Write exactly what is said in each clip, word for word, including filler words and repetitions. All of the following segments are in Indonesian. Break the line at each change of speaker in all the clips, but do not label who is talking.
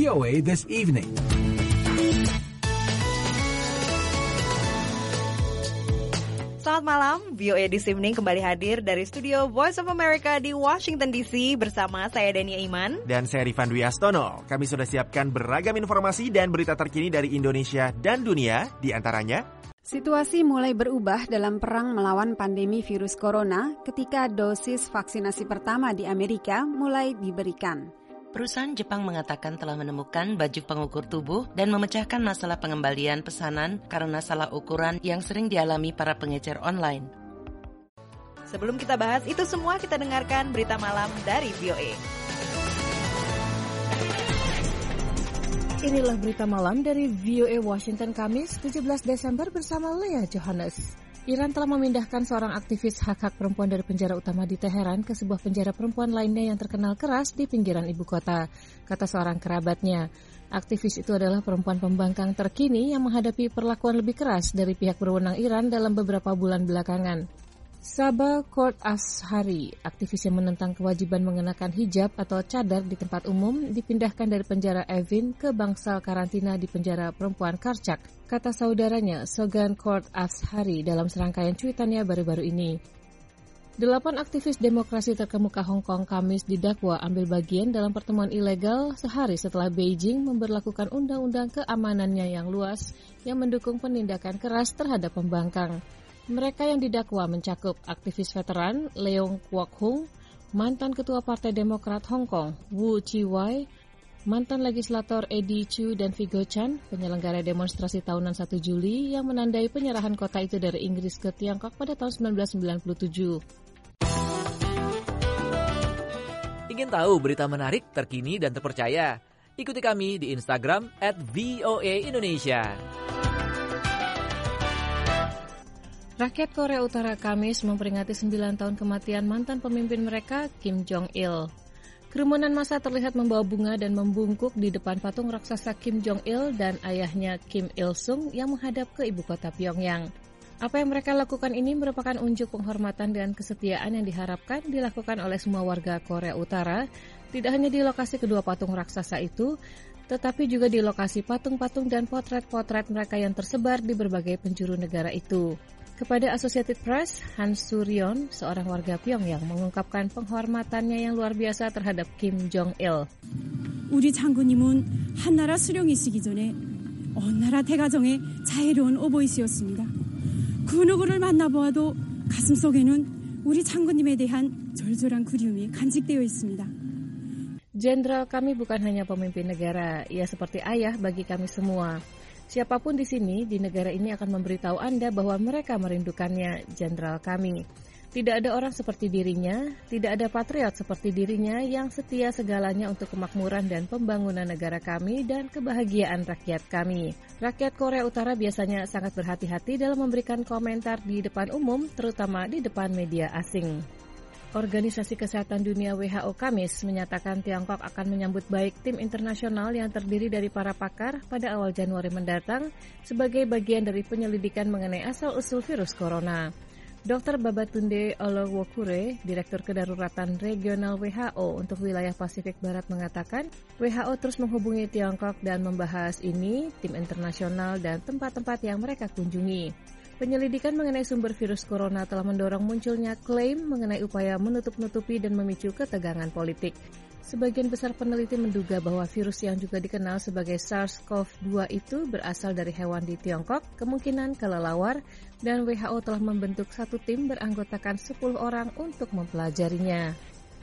O A This Evening.
Selamat malam, V O A This Evening kembali hadir dari studio Voice of America di Washington D C bersama saya Dania Iman
dan saya Rifan Dwi Astono. Kami sudah siapkan beragam informasi dan berita terkini dari Indonesia dan dunia, di antaranya
situasi mulai berubah dalam perang melawan pandemi virus corona ketika dosis vaksinasi pertama di Amerika mulai diberikan.
Perusahaan Jepang mengatakan telah menemukan baju pengukur tubuh dan memecahkan masalah pengembalian pesanan karena salah ukuran yang sering dialami para pengecer online.
Sebelum kita bahas itu semua, kita dengarkan berita malam dari V O A.
Inilah berita malam dari V O A Washington Kamis tujuh belas Desember bersama Lea Johannes. Iran telah memindahkan seorang aktivis hak-hak perempuan dari penjara utama di Teheran ke sebuah penjara perempuan lainnya yang terkenal keras di pinggiran ibu kota, kata seorang kerabatnya. Aktivis itu adalah perempuan pembangkang terkini yang menghadapi perlakuan lebih keras dari pihak berwenang Iran dalam beberapa bulan belakangan. Sabah Court Ashari, aktivis yang menentang kewajiban mengenakan hijab atau cadar di tempat umum, dipindahkan dari penjara Evin ke bangsal karantina di penjara perempuan Karchak, kata saudaranya Sogan Court Ashari dalam serangkaian cuitannya baru-baru ini. Delapan aktivis demokrasi terkemuka Hong Kong Kamis didakwa ambil bagian dalam pertemuan ilegal sehari setelah Beijing memberlakukan undang-undang keamanannya yang luas yang mendukung penindakan keras terhadap pembangkang. Mereka yang didakwa mencakup aktivis veteran Leong Kwok Hung, mantan ketua Partai Demokrat Hong Kong Wu Chi-wai, mantan legislator Eddie Chu dan Vigo Chan, penyelenggara demonstrasi tahunan satu Juli yang menandai penyerahan kota itu dari Inggris ke Tiongkok pada tahun sembilan belas sembilan puluh tujuh.
Ingin tahu berita menarik, terkini, dan terpercaya? Ikuti kami di Instagram at V O A Indonesia.
Rakyat Korea Utara Kamis memperingati sembilan tahun kematian mantan pemimpin mereka, Kim Jong-il. Kerumunan massa terlihat membawa bunga dan membungkuk di depan patung raksasa Kim Jong-il dan ayahnya Kim Il-sung yang menghadap ke ibu kota Pyongyang. Apa yang mereka lakukan ini merupakan unjuk penghormatan dan kesetiaan yang diharapkan dilakukan oleh semua warga Korea Utara, tidak hanya di lokasi kedua patung raksasa itu, tetapi juga di lokasi patung-patung dan potret-potret mereka yang tersebar di berbagai penjuru negara itu. Kepada Associated Press, Han Suryon, seorang warga Pyongyang, mengungkapkan penghormatannya yang luar biasa terhadap Kim Jong-il.
우리 장군님은 한나라 수령이시기 전에 온 나라 대가정의 자애로운 오보이시였습니다. 그 누구를 만나보아도 가슴속에는 우리 장군님에 대한 절절한 그리움이 간직되어 있습니다.
Jenderal kami bukan hanya pemimpin negara, ia seperti ayah bagi kami semua. Siapapun di sini, di negara ini akan memberitahu Anda bahwa mereka merindukannya, jenderal kami. Tidak ada orang seperti dirinya, tidak ada patriot seperti dirinya yang setia segalanya untuk kemakmuran dan pembangunan negara kami dan kebahagiaan rakyat kami. Rakyat Korea Utara biasanya sangat berhati-hati dalam memberikan komentar di depan umum, terutama di depan media asing. Organisasi Kesehatan Dunia W H O Kamis menyatakan Tiongkok akan menyambut baik tim internasional yang terdiri dari para pakar pada awal Januari mendatang sebagai bagian dari penyelidikan mengenai asal-usul virus corona. Doktor Babatunde Olowokure, Direktur Kedaruratan Regional W H O untuk wilayah Pasifik Barat mengatakan, W H O terus menghubungi Tiongkok dan membahas ini, tim internasional dan tempat-tempat yang mereka kunjungi. Penyelidikan mengenai sumber virus corona telah mendorong munculnya klaim mengenai upaya menutup-nutupi dan memicu ketegangan politik. Sebagian besar peneliti menduga bahwa virus yang juga dikenal sebagai SARS-CoV dua itu berasal dari hewan di Tiongkok, kemungkinan kelelawar, dan W H O telah membentuk satu tim beranggotakan sepuluh orang untuk mempelajarinya.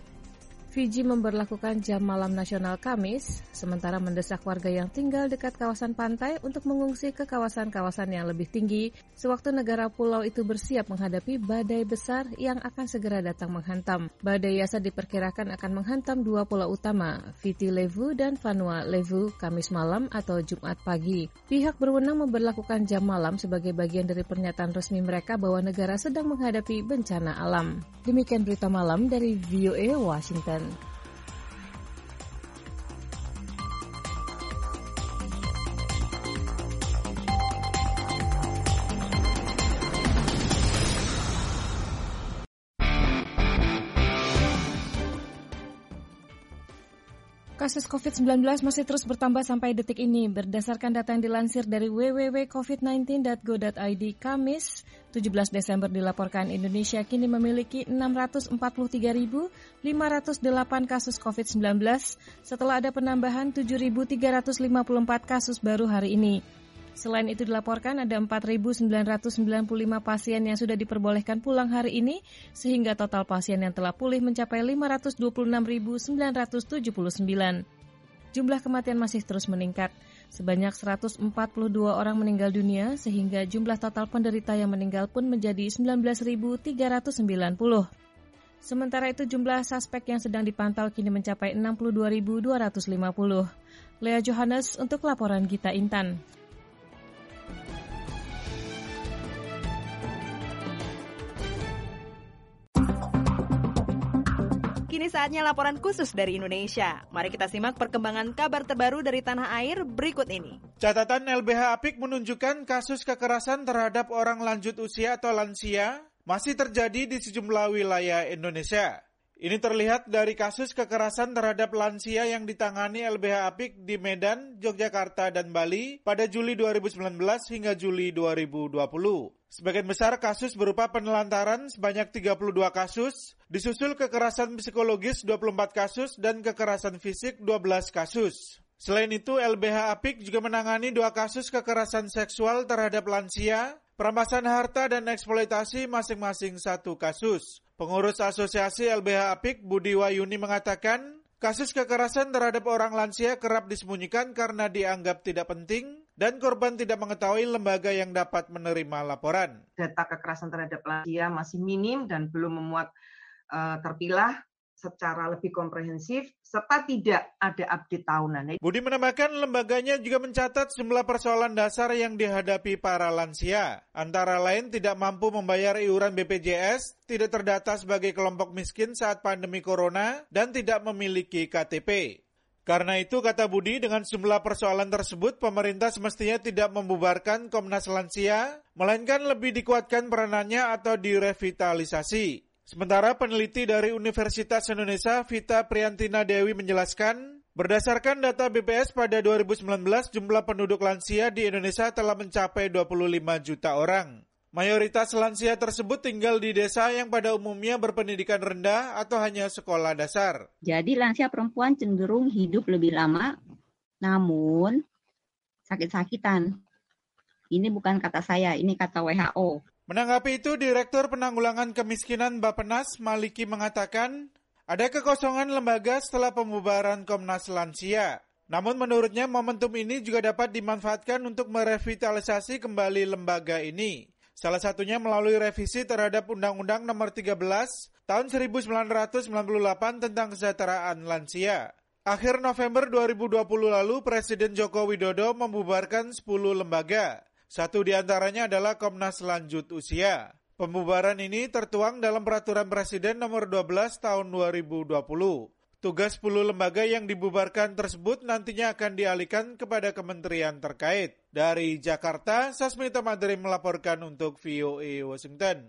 Fiji memberlakukan jam malam nasional Kamis, sementara mendesak warga yang tinggal dekat kawasan pantai untuk mengungsi ke kawasan-kawasan yang lebih tinggi, sewaktu negara pulau itu bersiap menghadapi badai besar yang akan segera datang menghantam. Badai Yasa diperkirakan akan menghantam dua pulau utama, Viti Levu dan Vanua Levu, Kamis malam atau Jumat pagi. Pihak berwenang memberlakukan jam malam sebagai bagian dari pernyataan resmi mereka bahwa negara sedang menghadapi bencana alam. Demikian berita malam dari V O A Washington. Kasus covid sembilan belas masih terus bertambah sampai detik ini. Berdasarkan data yang dilansir dari w w w titik covid sembilan belas titik go titik i d, Kamis tujuh belas Desember dilaporkan Indonesia kini memiliki enam ratus empat puluh tiga ribu lima ratus delapan kasus covid sembilan belas setelah ada penambahan tujuh ribu tiga ratus lima puluh empat kasus baru hari ini. Selain itu dilaporkan ada empat ribu sembilan ratus sembilan puluh lima pasien yang sudah diperbolehkan pulang hari ini, sehingga total pasien yang telah pulih mencapai lima ratus dua puluh enam ribu sembilan ratus tujuh puluh sembilan. Jumlah kematian masih terus meningkat. Sebanyak seratus empat puluh dua orang meninggal dunia, sehingga jumlah total penderita yang meninggal pun menjadi sembilan belas ribu tiga ratus sembilan puluh. Sementara itu jumlah suspek yang sedang dipantau kini mencapai enam puluh dua ribu dua ratus lima puluh. Lea Johannes untuk laporan Gita Intan.
Kini saatnya laporan khusus dari Indonesia. Mari kita simak perkembangan kabar terbaru dari tanah air berikut ini.
Catatan L B H Apik menunjukkan kasus kekerasan terhadap orang lanjut usia atau lansia masih terjadi di sejumlah wilayah Indonesia. Ini terlihat dari kasus kekerasan terhadap lansia yang ditangani L B H Apik di Medan, Yogyakarta, dan Bali pada Juli dua ribu sembilan belas hingga Juli dua ribu dua puluh. Sebagian besar kasus berupa penelantaran sebanyak tiga puluh dua kasus, disusul kekerasan psikologis dua puluh empat kasus, dan kekerasan fisik dua belas kasus. Selain itu, L B H Apik juga menangani dua kasus kekerasan seksual terhadap lansia, perampasan harta dan eksploitasi masing-masing satu kasus. Pengurus Asosiasi L B H Apik, Budi Wayuni, mengatakan, kasus kekerasan terhadap orang lansia kerap disembunyikan karena dianggap tidak penting dan korban tidak mengetahui lembaga yang dapat menerima laporan.
Data kekerasan terhadap lansia masih minim dan belum memuat uh, terpilah secara lebih komprehensif, serta tidak ada update tahunan.
Budi menambahkan lembaganya juga mencatat sejumlah persoalan dasar yang dihadapi para lansia. Antara lain tidak mampu membayar iuran B P J S, tidak terdata sebagai kelompok miskin saat pandemi corona, dan tidak memiliki K T P. Karena itu, kata Budi, dengan sejumlah persoalan tersebut, pemerintah semestinya tidak membubarkan Komnas Lansia, melainkan lebih dikuatkan peranannya atau direvitalisasi. Sementara peneliti dari Universitas Indonesia, Vita Priyantina Dewi, menjelaskan, berdasarkan data B P S pada dua ribu sembilan belas, jumlah penduduk lansia di Indonesia telah mencapai dua puluh lima juta orang. Mayoritas lansia tersebut tinggal di desa yang pada umumnya berpendidikan rendah atau hanya sekolah dasar.
Jadi lansia perempuan cenderung hidup lebih lama, namun sakit-sakitan. Ini bukan kata saya, ini kata W H O.
Menanggapi itu, Direktur Penanggulangan Kemiskinan Bappenas, Maliki, mengatakan ada kekosongan lembaga setelah pembubaran Komnas Lansia. Namun menurutnya momentum ini juga dapat dimanfaatkan untuk merevitalisasi kembali lembaga ini. Salah satunya melalui revisi terhadap Undang-Undang Nomor tiga belas Tahun seribu sembilan ratus sembilan puluh delapan tentang kesejahteraan lansia. Akhir November dua ribu dua puluh lalu, Presiden Joko Widodo membubarkan sepuluh lembaga. Satu di antaranya adalah Komnas Lanjut Usia. Pembubaran ini tertuang dalam Peraturan Presiden Nomor dua belas Tahun dua ribu dua puluh. Tugas sepuluh lembaga yang dibubarkan tersebut nantinya akan dialihkan kepada kementerian terkait. Dari Jakarta, Sasmita Madri melaporkan untuk V O A Washington.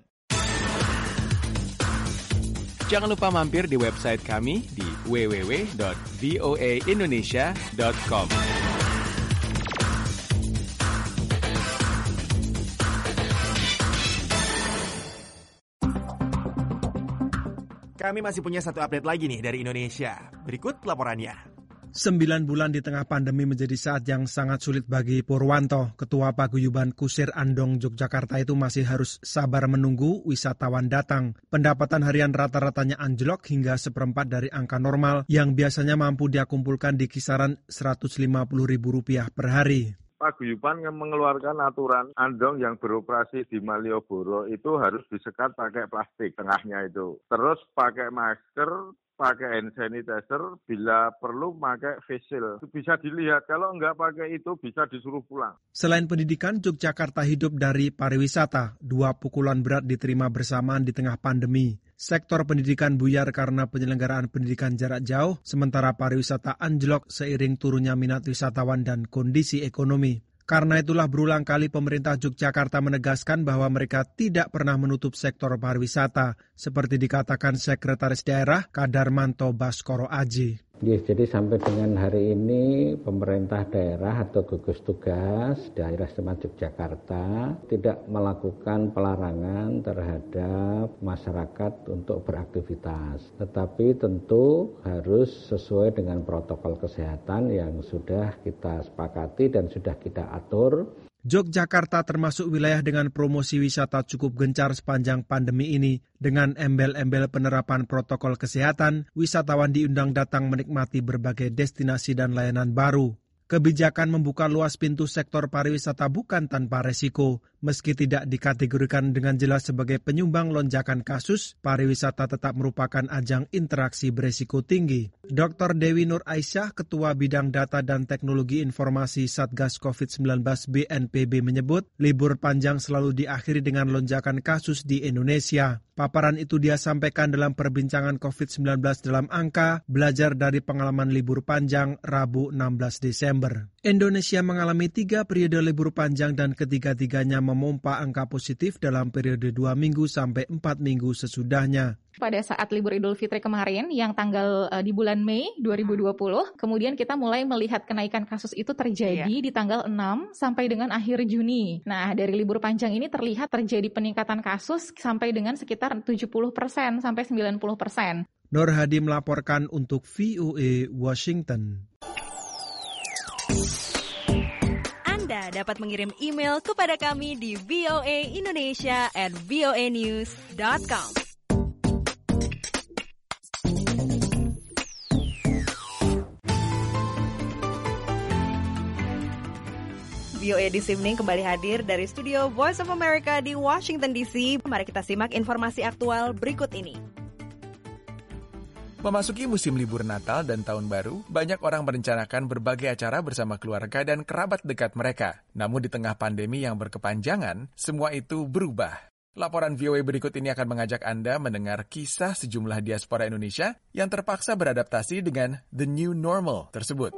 Jangan lupa mampir di website kami di w w w dot v o a indonesia dot com.
Kami masih punya satu update lagi nih dari Indonesia. Berikut laporannya.
Sembilan bulan di tengah pandemi menjadi saat yang sangat sulit bagi Purwanto. Ketua Paguyuban Kusir Andong Yogyakarta itu masih harus sabar menunggu wisatawan datang. Pendapatan harian rata-ratanya anjlok hingga seperempat dari angka normal yang biasanya mampu dia kumpulkan di kisaran seratus lima puluh ribu rupiah per hari.
Paguyuban mengeluarkan aturan Andong yang beroperasi di Malioboro itu harus disekat pakai plastik tengahnya itu. Terus pakai masker, pakai hand sanitizer, bila perlu pakai face shield. Itu bisa dilihat, kalau enggak pakai itu bisa disuruh pulang.
Selain pendidikan, Yogyakarta hidup dari pariwisata. Dua pukulan berat diterima bersamaan di tengah pandemi. Sektor pendidikan buyar karena penyelenggaraan pendidikan jarak jauh, sementara pariwisata anjlok seiring turunnya minat wisatawan dan kondisi ekonomi. Karena itulah berulang kali pemerintah Yogyakarta menegaskan bahwa mereka tidak pernah menutup sektor pariwisata, seperti dikatakan Sekretaris Daerah Kadarmanto Baskoro Aji.
Ya, jadi sampai dengan hari ini pemerintah daerah atau gugus tugas daerah istimewa Yogyakarta tidak melakukan pelarangan terhadap masyarakat untuk beraktivitas. Tetapi tentu harus sesuai dengan protokol kesehatan yang sudah kita sepakati dan sudah kita atur.
Yogyakarta termasuk wilayah dengan promosi wisata cukup gencar sepanjang pandemi ini. Dengan embel-embel penerapan protokol kesehatan, wisatawan diundang datang menikmati berbagai destinasi dan layanan baru. Kebijakan membuka luas pintu sektor pariwisata bukan tanpa resiko. Meski tidak dikategorikan dengan jelas sebagai penyumbang lonjakan kasus, pariwisata tetap merupakan ajang interaksi beresiko tinggi. Doktor Dewi Nur Aisyah, Ketua Bidang Data dan Teknologi Informasi Satgas covid sembilan belas B N P B menyebut, libur panjang selalu diakhiri dengan lonjakan kasus di Indonesia. Paparan itu dia sampaikan dalam perbincangan covid sembilan belas dalam angka, belajar dari pengalaman libur panjang Rabu enam belas Desember. Indonesia mengalami tiga periode libur panjang dan ketiga-tiganya memompa angka positif dalam periode dua minggu sampai empat minggu sesudahnya.
Pada saat libur Idul Fitri kemarin yang tanggal uh, di bulan Mei dua ribu dua puluh, kemudian kita mulai melihat kenaikan kasus itu terjadi yeah. di tanggal enam sampai dengan akhir Juni. Nah, dari libur panjang ini terlihat terjadi peningkatan kasus sampai dengan sekitar tujuh puluh persen sampai sembilan puluh persen.
Nur Hadi melaporkan untuk V O A Washington.
Anda dapat mengirim email kepada kami di voaindonesia at voanews dot com. V O A This Evening kembali hadir dari studio Voice of America di Washington D C. Mari kita simak informasi aktual berikut ini.
Memasuki musim libur Natal dan Tahun Baru, banyak orang merencanakan berbagai acara bersama keluarga dan kerabat dekat mereka. Namun di tengah pandemi yang berkepanjangan, semua itu berubah. Laporan V O A berikut ini akan mengajak Anda mendengar kisah sejumlah diaspora Indonesia yang terpaksa beradaptasi dengan the new normal tersebut.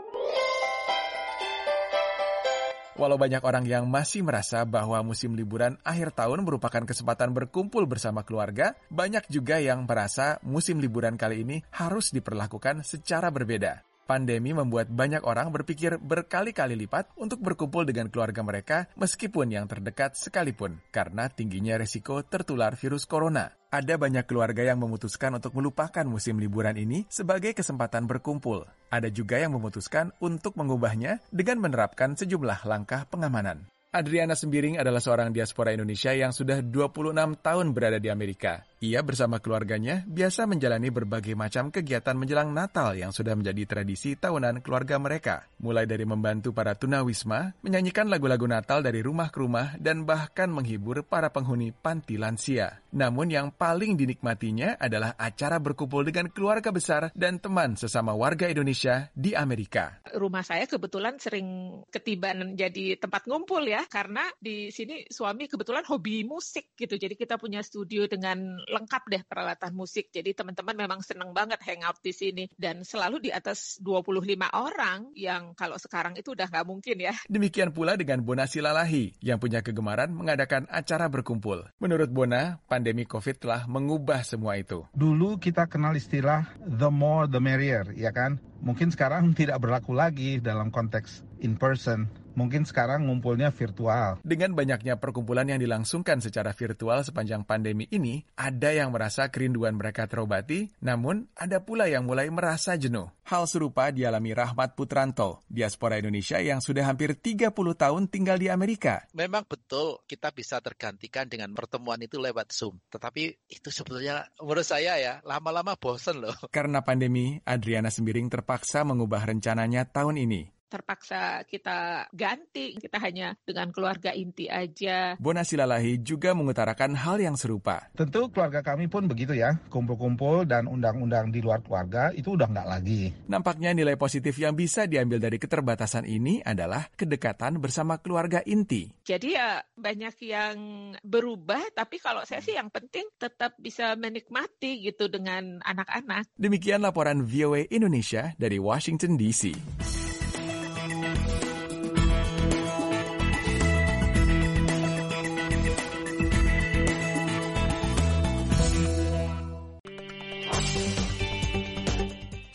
Walau banyak orang yang masih merasa bahwa musim liburan akhir tahun merupakan kesempatan berkumpul bersama keluarga, banyak juga yang merasa musim liburan kali ini harus diperlakukan secara berbeda. Pandemi membuat banyak orang berpikir berkali-kali lipat untuk berkumpul dengan keluarga mereka meskipun yang terdekat sekalipun, karena tingginya resiko tertular virus corona. Ada banyak keluarga yang memutuskan untuk melupakan musim liburan ini sebagai kesempatan berkumpul. Ada juga yang memutuskan untuk mengubahnya dengan menerapkan sejumlah langkah pengamanan. Adriana Sembiring adalah seorang diaspora Indonesia yang sudah dua puluh enam tahun berada di Amerika. Ia bersama keluarganya biasa menjalani berbagai macam kegiatan menjelang Natal yang sudah menjadi tradisi tahunan keluarga mereka. Mulai dari membantu para tunawisma, menyanyikan lagu-lagu Natal dari rumah ke rumah, dan bahkan menghibur para penghuni panti lansia. Namun yang paling dinikmatinya adalah acara berkumpul dengan keluarga besar dan teman sesama warga Indonesia di Amerika.
Rumah saya kebetulan sering ketiban jadi tempat ngumpul ya, karena di sini suami kebetulan hobi musik gitu. Jadi kita punya studio dengan lengkap deh peralatan musik. Jadi teman-teman memang senang banget hangout di sini. Dan selalu di atas dua puluh lima orang yang kalau sekarang itu udah nggak mungkin ya.
Demikian pula dengan Bona Silalahi yang punya kegemaran mengadakan acara berkumpul. Menurut Bona, pandemi COVID telah mengubah semua itu.
Dulu kita kenal istilah the more the merrier, ya kan? Mungkin sekarang tidak berlaku lagi dalam konteks in person. Mungkin sekarang ngumpulnya virtual.
Dengan banyaknya perkumpulan yang dilangsungkan secara virtual sepanjang pandemi ini, ada yang merasa kerinduan mereka terobati, namun ada pula yang mulai merasa jenuh. Hal serupa dialami Rahmat Putranto, diaspora Indonesia yang sudah hampir tiga puluh tahun tinggal di Amerika.
Memang betul kita bisa tergantikan dengan pertemuan itu lewat Zoom. Tetapi itu sebetulnya menurut saya ya, lama-lama bosen loh.
Karena pandemi, Adriana Sembiring terpaksa mengubah rencananya tahun ini.
Terpaksa kita ganti, kita hanya dengan keluarga inti aja.
Bona Silalahi juga mengutarakan hal yang serupa.
Tentu keluarga kami pun begitu ya, kumpul-kumpul dan undang-undang di luar keluarga itu udah nggak lagi.
Nampaknya nilai positif yang bisa diambil dari keterbatasan ini adalah kedekatan bersama keluarga inti.
Jadi ya banyak yang berubah, tapi kalau saya sih yang penting tetap bisa menikmati gitu dengan anak-anak.
Demikian laporan V O A Indonesia dari Washington D C.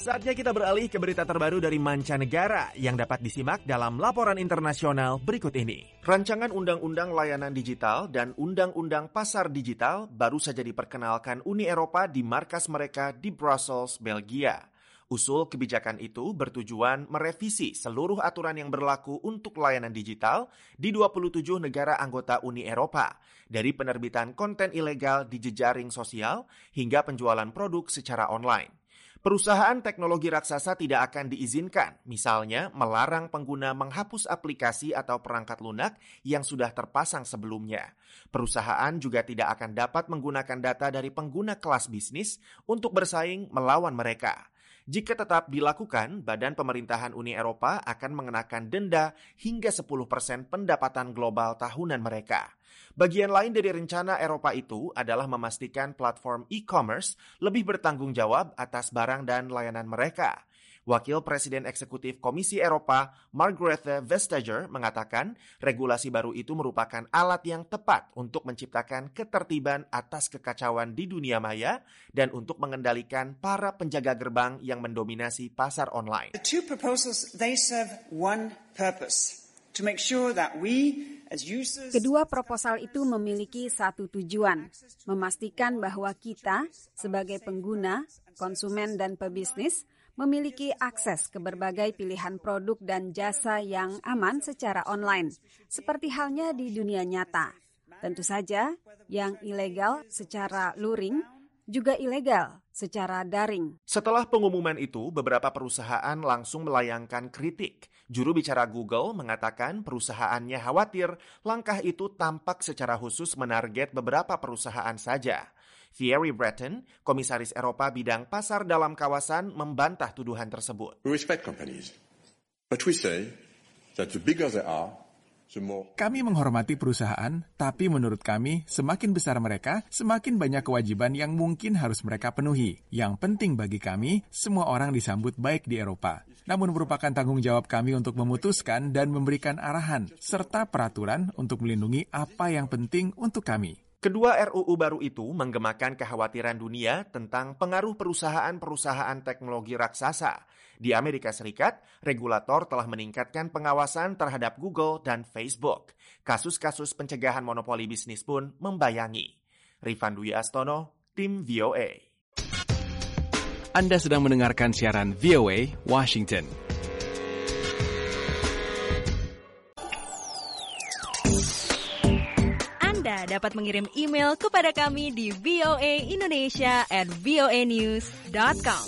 Saatnya kita beralih ke berita terbaru dari mancanegara yang dapat disimak dalam laporan internasional berikut ini. Rancangan Undang-Undang Layanan Digital dan Undang-Undang Pasar Digital baru saja diperkenalkan Uni Eropa di markas mereka di Brussels, Belgia. Usul kebijakan itu bertujuan merevisi seluruh aturan yang berlaku untuk layanan digital di dua puluh tujuh negara anggota Uni Eropa, dari penerbitan konten ilegal di jejaring sosial hingga penjualan produk secara online. Perusahaan teknologi raksasa tidak akan diizinkan, misalnya melarang pengguna menghapus aplikasi atau perangkat lunak yang sudah terpasang sebelumnya. Perusahaan juga tidak akan dapat menggunakan data dari pengguna kelas bisnis untuk bersaing melawan mereka. Jika tetap dilakukan, Badan Pemerintahan Uni Eropa akan mengenakan denda hingga sepuluh persen pendapatan global tahunan mereka. Bagian lain dari rencana Eropa itu adalah memastikan platform e-commerce lebih bertanggung jawab atas barang dan layanan mereka. Wakil Presiden Eksekutif Komisi Eropa, Margrethe Vestager, mengatakan regulasi baru itu merupakan alat yang tepat untuk menciptakan ketertiban atas kekacauan di dunia maya dan untuk mengendalikan para penjaga gerbang yang mendominasi pasar online.
The two proposals, they serve one purpose, to make sure that we
Kedua proposal itu memiliki satu tujuan, memastikan bahwa kita sebagai pengguna, konsumen dan pebisnis memiliki akses ke berbagai pilihan produk dan jasa yang aman secara online, seperti halnya di dunia nyata. Tentu saja, yang ilegal secara luring juga ilegal secara daring.
Setelah pengumuman itu, beberapa perusahaan langsung melayangkan kritik. Juru bicara Google mengatakan perusahaannya khawatir langkah itu tampak secara khusus menarget beberapa perusahaan saja. Thierry Breton, Komisaris Eropa bidang pasar dalam kawasan, membantah tuduhan tersebut.
We respect companies, but we say that the bigger they are,
Kami menghormati perusahaan, tapi menurut kami, semakin besar mereka, semakin banyak kewajiban yang mungkin harus mereka penuhi. Yang penting bagi kami, semua orang disambut baik di Eropa. Namun merupakan tanggung jawab kami untuk memutuskan dan memberikan arahan, serta peraturan untuk melindungi apa yang penting untuk kami.
Kedua R U U baru itu menggemakan kekhawatiran dunia tentang pengaruh perusahaan-perusahaan teknologi raksasa. Di Amerika Serikat, regulator telah meningkatkan pengawasan terhadap Google dan Facebook. Kasus-kasus pencegahan monopoli bisnis pun membayangi. Rifan Dwi Astono, Tim V O A.
Anda sedang mendengarkan siaran V O A Washington.
Anda dapat mengirim email kepada kami di voaindonesia at voanews dot com.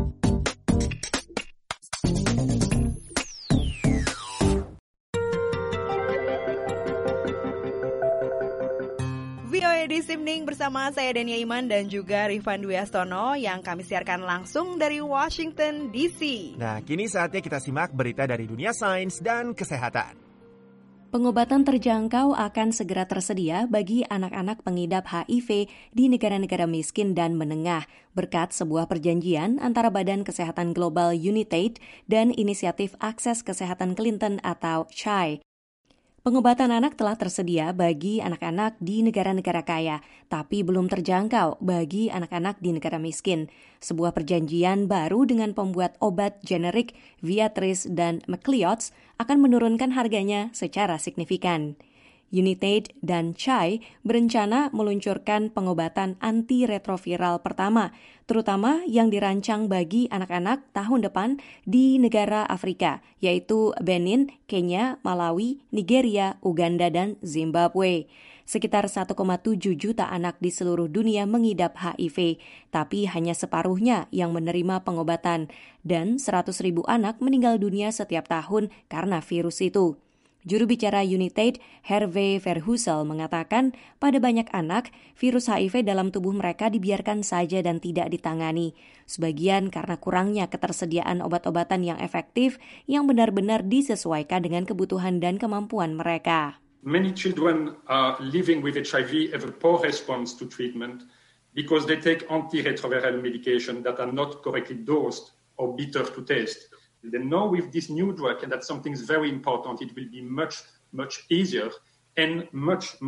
V O A This Evening bersama saya Dania Iman dan juga Rifan Dwi Astono yang kami siarkan langsung dari Washington D C.
Nah, kini saatnya kita simak berita dari dunia sains dan kesehatan.
Pengobatan terjangkau akan segera tersedia bagi anak-anak pengidap H I V di negara-negara miskin dan menengah berkat sebuah perjanjian antara Badan Kesehatan Global UNITAID dan Inisiatif Akses Kesehatan Clinton atau C H I. Pengobatan anak telah tersedia bagi anak-anak di negara-negara kaya, tapi belum terjangkau bagi anak-anak di negara miskin. Sebuah perjanjian baru dengan pembuat obat generik Viatris dan McLeod's akan menurunkan harganya secara signifikan. UNITAID dan C H I berencana meluncurkan pengobatan antiretroviral pertama, terutama yang dirancang bagi anak-anak tahun depan di negara Afrika, yaitu Benin, Kenya, Malawi, Nigeria, Uganda, dan Zimbabwe. Sekitar satu koma tujuh juta anak di seluruh dunia mengidap H I V, tapi hanya separuhnya yang menerima pengobatan, dan seratus ribu anak meninggal dunia setiap tahun karena virus itu. Juru bicara UNITAID, Hervé Verheusen, mengatakan pada banyak anak, virus H I V dalam tubuh mereka dibiarkan saja dan tidak ditangani. Sebagian karena kurangnya ketersediaan obat-obatan yang efektif yang benar-benar disesuaikan dengan kebutuhan dan kemampuan mereka.
Many children are living with H I V have a poor response to treatment because they take antiretroviral medication that are not correctly dosed or bitter to taste. They know with this new drug, and that's something very important, it will be much, much easier and much, much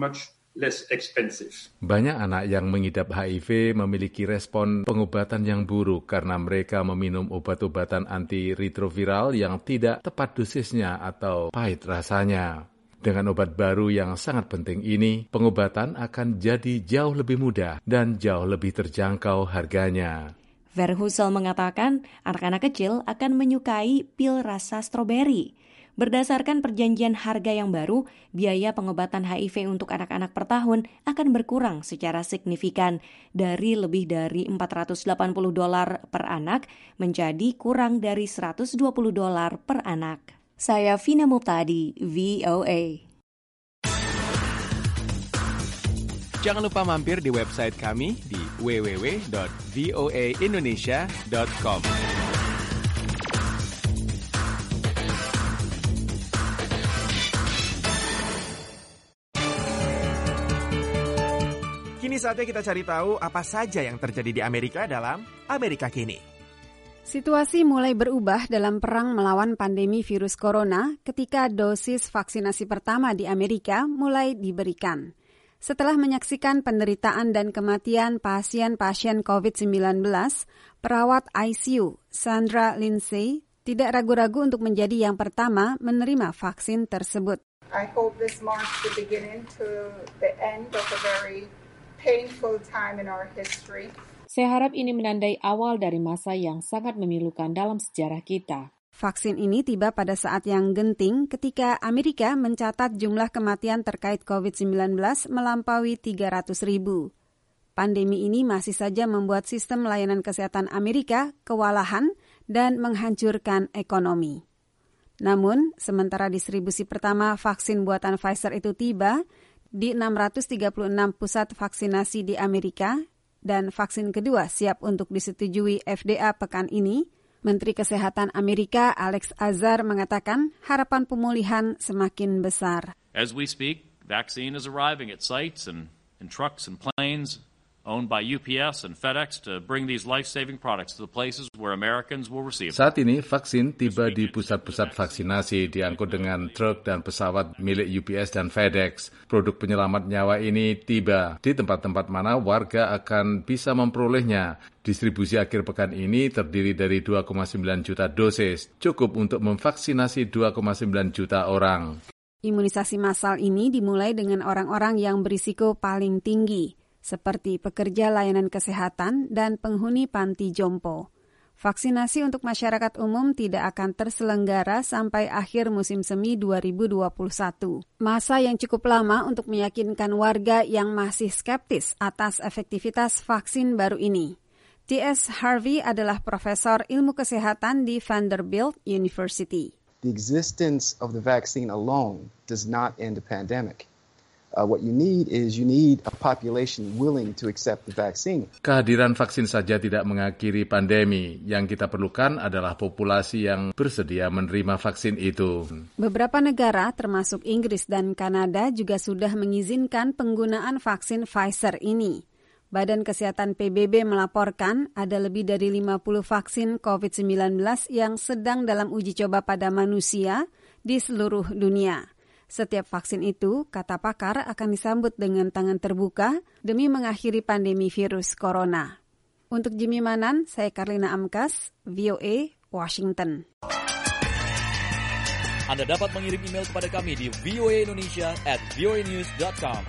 less expensive.
Banyak anak yang mengidap H I V memiliki respon pengobatan yang buruk karena mereka meminum obat-obatan antiretroviral yang tidak tepat dosisnya atau pahit rasanya. Dengan obat baru yang sangat penting ini, pengobatan akan jadi jauh lebih mudah dan jauh lebih terjangkau harganya.
Verhusel mengatakan anak-anak kecil akan menyukai pil rasa stroberi. Berdasarkan perjanjian harga yang baru, biaya pengobatan H I V untuk anak-anak per tahun akan berkurang secara signifikan dari lebih dari empat ratus delapan puluh dolar per anak menjadi kurang dari seratus dua puluh dolar per anak. Saya Vina Muptadi, V O A.
Jangan lupa mampir di website kami di w w w dot voa indonesia dot com.
Kini saatnya kita cari tahu apa saja yang terjadi di Amerika dalam Amerika Kini.
Situasi mulai berubah dalam perang melawan pandemi virus corona ketika dosis vaksinasi pertama di Amerika mulai diberikan. Setelah menyaksikan penderitaan dan kematian pasien-pasien covid sembilan belas, perawat I C U Sandra Lindsay tidak ragu-ragu untuk menjadi yang pertama menerima vaksin tersebut.
I hope this marks the beginning to the end of a very painful time in our history.
Saya harap ini menandai awal dari masa yang sangat memilukan dalam sejarah kita.
Vaksin ini tiba pada saat yang genting ketika Amerika mencatat jumlah kematian terkait covid sembilan belas melampaui tiga ratus ribu. Pandemi ini masih saja membuat sistem layanan kesehatan Amerika kewalahan dan menghancurkan ekonomi. Namun, sementara distribusi pertama vaksin buatan Pfizer itu tiba di enam ratus tiga puluh enam pusat vaksinasi di Amerika dan vaksin kedua siap untuk disetujui F D A pekan ini, Menteri Kesehatan Amerika Alex Azar mengatakan harapan pemulihan semakin besar.
As we speak, vaccine is arriving at sites and in trucks and planes owned by U P S and FedEx to bring these life-saving products to the places where Americans will receive.
Saat ini vaksin tiba di pusat-pusat vaksinasi diangkut dengan truk dan pesawat milik U P S dan FedEx. Produk penyelamat nyawa ini tiba di tempat-tempat mana warga akan bisa memperolehnya. Distribusi akhir pekan ini terdiri dari dua koma sembilan juta dosis, cukup untuk memvaksinasi dua koma sembilan juta orang.
Imunisasi massal ini dimulai dengan orang-orang yang berisiko paling tinggi, seperti pekerja layanan kesehatan dan penghuni panti jompo. Vaksinasi untuk masyarakat umum tidak akan terselenggara sampai akhir musim semi dua ribu dua puluh satu. Masa yang cukup lama untuk meyakinkan warga yang masih skeptis atas efektivitas vaksin baru ini. T S Harvey adalah profesor ilmu kesehatan di Vanderbilt University.
The existence of the vaccine alone does not end the pandemic. Uh, what you need is you need a population willing to accept the vaccine.
Kehadiran vaksin saja tidak mengakhiri pandemi. Yang kita perlukan adalah populasi yang bersedia menerima vaksin itu.
Beberapa negara, termasuk Inggris dan Kanada, juga sudah mengizinkan penggunaan vaksin Pfizer ini. Badan Kesehatan P B B melaporkan ada lebih dari lima puluh vaksin covid sembilan belas yang sedang dalam uji coba pada manusia di seluruh dunia. Setiap vaksin itu, kata pakar, akan disambut dengan tangan terbuka demi mengakhiri pandemi virus corona. Untuk Jimmy Manan, saya Karlina Amkas, V O A, Washington.
Anda dapat mengirim email kepada kami di voaindonesia at voanews dot com.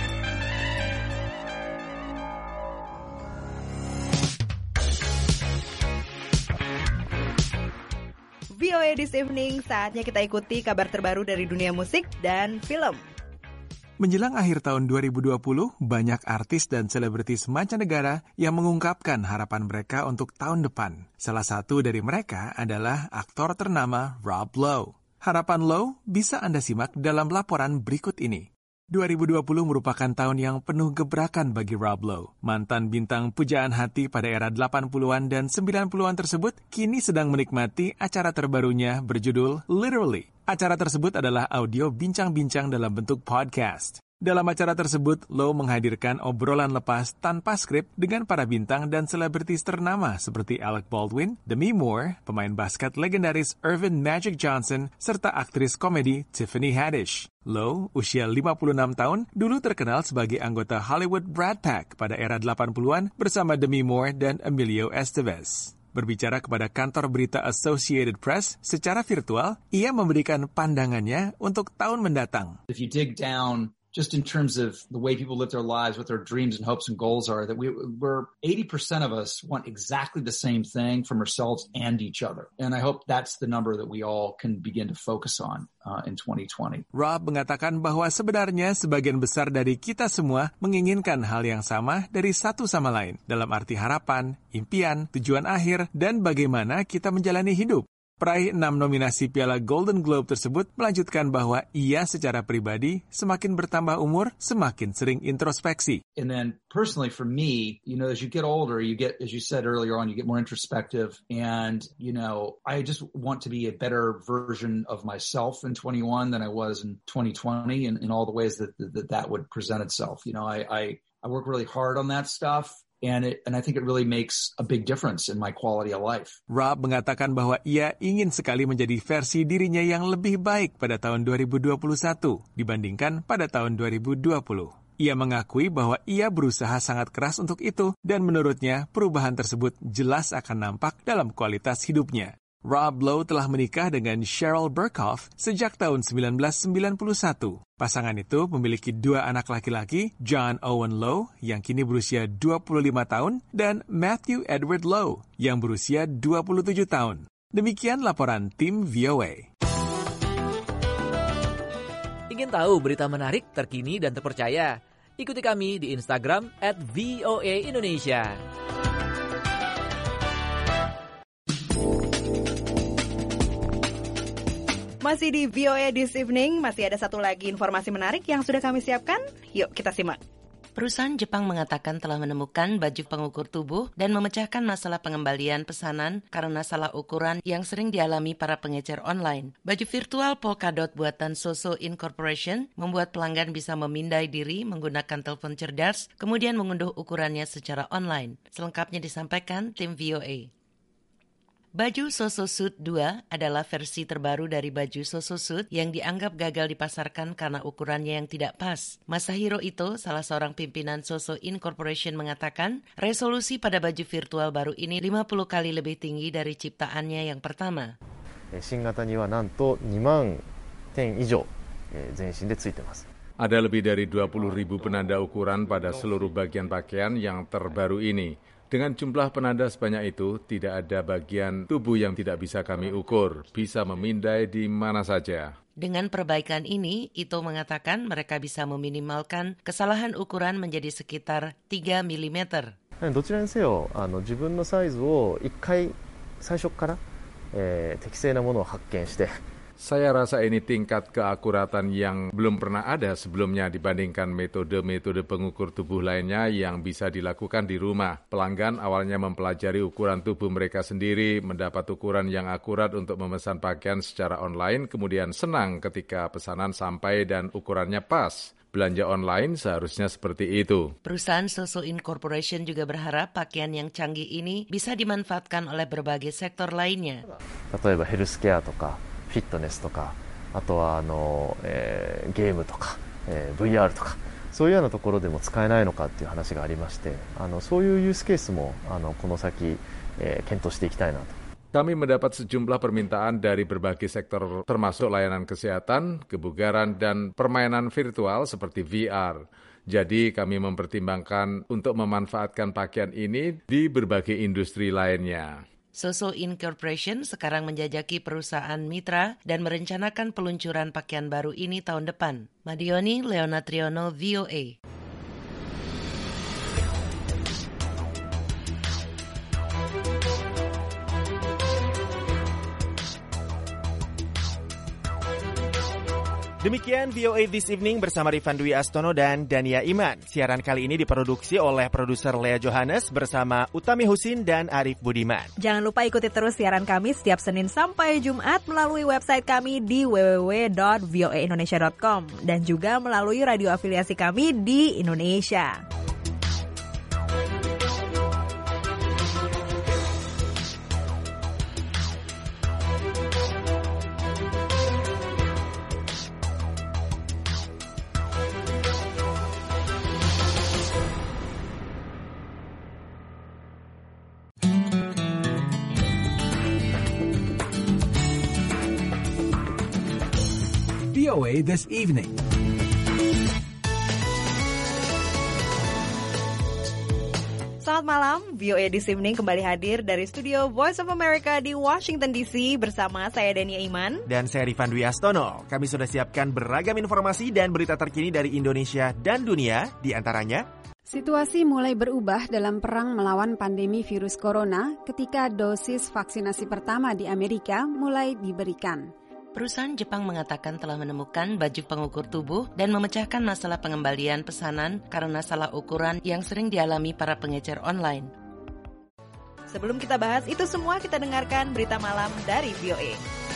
V O A This Evening, saatnya kita ikuti kabar terbaru dari dunia musik dan film.
Menjelang akhir tahun dua ribu dua puluh, banyak artis dan selebritis mancanegara yang mengungkapkan harapan mereka untuk tahun depan. Salah satu dari mereka adalah aktor ternama Rob Lowe. Harapan Lowe bisa Anda simak dalam laporan berikut ini. dua ribu dua puluh merupakan tahun yang penuh gebrakan bagi Rob Lowe. Mantan bintang pujaan hati pada era delapan puluhan dan sembilan puluhan tersebut kini sedang menikmati acara terbarunya berjudul Literally. Acara tersebut adalah audio bincang-bincang dalam bentuk podcast. Dalam acara tersebut, Low menghadirkan obrolan lepas tanpa skrip dengan para bintang dan selebritis ternama seperti Alec Baldwin, Demi Moore, pemain basket legendaris Earvin Magic Johnson, serta aktris komedi Tiffany Haddish. Low, usia lima puluh enam tahun, dulu terkenal sebagai anggota Hollywood Brat Pack pada era delapan puluhan bersama Demi Moore dan Emilio Estevez. Berbicara kepada kantor berita Associated Press secara virtual, ia memberikan pandangannya untuk tahun mendatang.
If you dig down just in terms of the way people live their lives, what their dreams and hopes and goals are, that we, we're eighty percent of us want exactly the same thing from ourselves and each other. And I hope that's the number that we all can begin to focus on uh, in twenty twenty.
Rob mengatakan bahwa sebenarnya sebagian besar dari kita semua menginginkan hal yang sama dari satu sama lain, dalam arti harapan, impian, tujuan akhir, dan bagaimana kita menjalani hidup. Peraih enam nominasi Piala Golden Globe tersebut melanjutkan bahwa ia secara pribadi semakin bertambah umur, semakin sering introspeksi.
And then personally for me, you know, as you get older, you get, as you said earlier on, you get more introspective. And, you know, I just want to be a better version of myself in twenty-one than I was in twenty twenty in, in all the ways that, that that would present itself. You know, I, I, I work really hard on that stuff. And it, and I think it really makes a big difference in my quality of life.
Rob mengatakan bahwa ia ingin sekali menjadi versi dirinya yang lebih baik pada tahun dua ribu dua puluh satu dibandingkan pada tahun dua ribu dua puluh. Ia mengakui bahwa ia berusaha sangat keras untuk itu dan menurutnya perubahan tersebut jelas akan nampak dalam kualitas hidupnya. Rob Lowe telah menikah dengan Sheryl Burkhoff sejak tahun sembilan belas sembilan puluh satu. Pasangan itu memiliki dua anak laki-laki, John Owen Lowe yang kini berusia dua puluh lima tahun dan Matthew Edward Lowe yang berusia dua puluh tujuh tahun. Demikian laporan tim V O A.
Ingin tahu berita menarik, terkini, dan terpercaya? Ikuti kami di Instagram at V O A Indonesia.
Masih di V O A This Evening, masih ada satu lagi informasi menarik yang sudah kami siapkan. Yuk kita simak.
Perusahaan Jepang mengatakan telah menemukan baju pengukur tubuh dan memecahkan masalah pengembalian pesanan karena salah ukuran yang sering dialami para pengecer online. Baju virtual Polkadot buatan Soso Incorporation membuat pelanggan bisa memindai diri menggunakan telepon cerdas, kemudian mengunduh ukurannya secara online. Selengkapnya disampaikan tim V O A. Baju Soso Suit dua adalah versi terbaru dari baju Soso Suit yang dianggap gagal dipasarkan karena ukurannya yang tidak pas. Masahiro Ito, salah seorang pimpinan Soso Incorporation, mengatakan resolusi pada baju virtual baru ini lima puluh kali lebih tinggi dari ciptaannya yang pertama.
新型にはなんとにまんてん以上全身でついてます。
Ada lebih dari dua puluh ribu penanda ukuran pada seluruh bagian pakaian yang terbaru ini. Dengan jumlah penanda sebanyak itu, tidak ada bagian tubuh yang tidak bisa kami ukur, bisa memindai di mana saja.
Dengan perbaikan ini, Ito mengatakan mereka bisa meminimalkan kesalahan ukuran menjadi sekitar tiga milimeter.
どちらにせよ、あの自分のサイズを一回最初から、えー、適正なものを発見して。
Saya rasa ini tingkat keakuratan yang belum pernah ada sebelumnya dibandingkan metode-metode pengukur tubuh lainnya yang bisa dilakukan di rumah. Pelanggan awalnya mempelajari ukuran tubuh mereka sendiri, mendapat ukuran yang akurat untuk memesan pakaian secara online, kemudian senang ketika pesanan sampai dan ukurannya pas. Belanja online seharusnya seperti itu.
Perusahaan Soso Incorporation juga berharap pakaian yang canggih ini bisa dimanfaatkan oleh berbagai sektor lainnya.
例えばヘルスケアとか フィットネスとか、あとはあの、えー、ゲームとか、えー、ブイアール とか、そういうようなところでも使えないのかっていう話がありまして、あのそういうユースケースもあのこの先、えー、検討していきたいなと。
Kami mendapat sejumlah permintaan dari berbagai sektor termasuk layanan kesehatan, kebugaran, dan permainan virtual seperti V R. Jadi kami mempertimbangkan untuk memanfaatkan pakaian ini di berbagai industri lainnya.
Soso Incorporation sekarang menjajaki perusahaan mitra dan merencanakan peluncuran pakaian baru ini tahun depan. Madioni Leonatriono, V O A.
Demikian V O A This Evening bersama Rifan Dwi Astono dan Dania Iman. Siaran kali ini diproduksi oleh produser Lea Johannes bersama Utami Husin dan Arif Budiman.
Jangan lupa ikuti terus siaran kami setiap Senin sampai Jumat melalui website kami di w w w dot v o a indonesia dot com dan juga melalui radio afiliasi kami di Indonesia.
V O A This Evening.
Selamat malam, V O A This Evening kembali hadir dari studio Voice of America di Washington D C bersama saya Dania Iman
dan saya Rifan Dwi Astono. Kami sudah siapkan beragam informasi dan berita terkini dari Indonesia dan dunia, di antaranya
situasi mulai berubah dalam perang melawan pandemi virus corona ketika dosis vaksinasi pertama di Amerika mulai diberikan.
Perusahaan Jepang mengatakan telah menemukan baju pengukur tubuh dan memecahkan masalah pengembalian pesanan karena salah ukuran yang sering dialami para pengecer online.
Sebelum kita bahas itu semua, kita dengarkan berita malam dari V O A.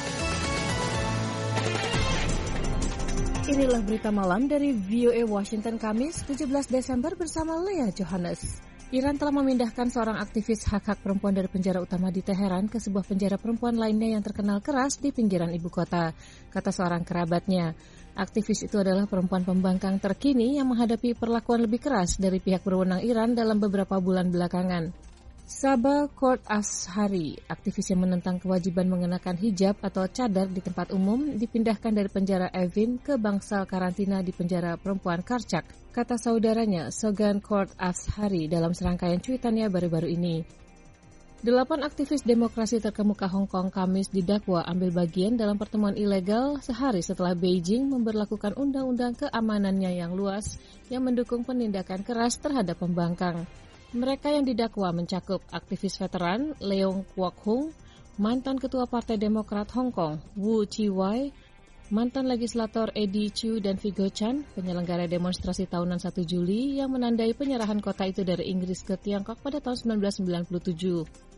Inilah berita malam dari V O A Washington Kamis tujuh belas Desember bersama Lea Johannes. Iran telah memindahkan seorang aktivis hak-hak perempuan dari penjara utama di Teheran ke sebuah penjara perempuan lainnya yang terkenal keras di pinggiran ibu kota, kata seorang kerabatnya. Aktivis itu adalah perempuan pembangkang terkini yang menghadapi perlakuan lebih keras dari pihak berwenang Iran dalam beberapa bulan belakangan. Sabah Court Ashari, aktivis yang menentang kewajiban mengenakan hijab atau cadar di tempat umum, dipindahkan dari penjara Evin ke bangsal karantina di penjara perempuan Karchak, kata saudaranya Sogan Court Ashari dalam serangkaian cuitannya baru-baru ini. Delapan aktivis demokrasi terkemuka Hong Kong Kamis didakwa ambil bagian dalam pertemuan ilegal sehari setelah Beijing memberlakukan undang-undang keamanannya yang luas yang mendukung penindakan keras terhadap pembangkang. Mereka yang didakwa mencakup aktivis veteran Leong Kwok Hung, mantan ketua Partai Demokrat Hong Kong Wu Chi-wai, mantan legislator Eddie Chu dan Vigo Chan, penyelenggara demonstrasi tahunan satu Juli yang menandai penyerahan kota itu dari Inggris ke Tiongkok pada tahun sembilan belas sembilan puluh tujuh.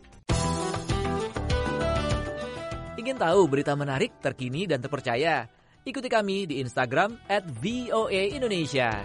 Ingin tahu berita menarik, terkini, dan terpercaya? Ikuti kami di Instagram at V O A Indonesia.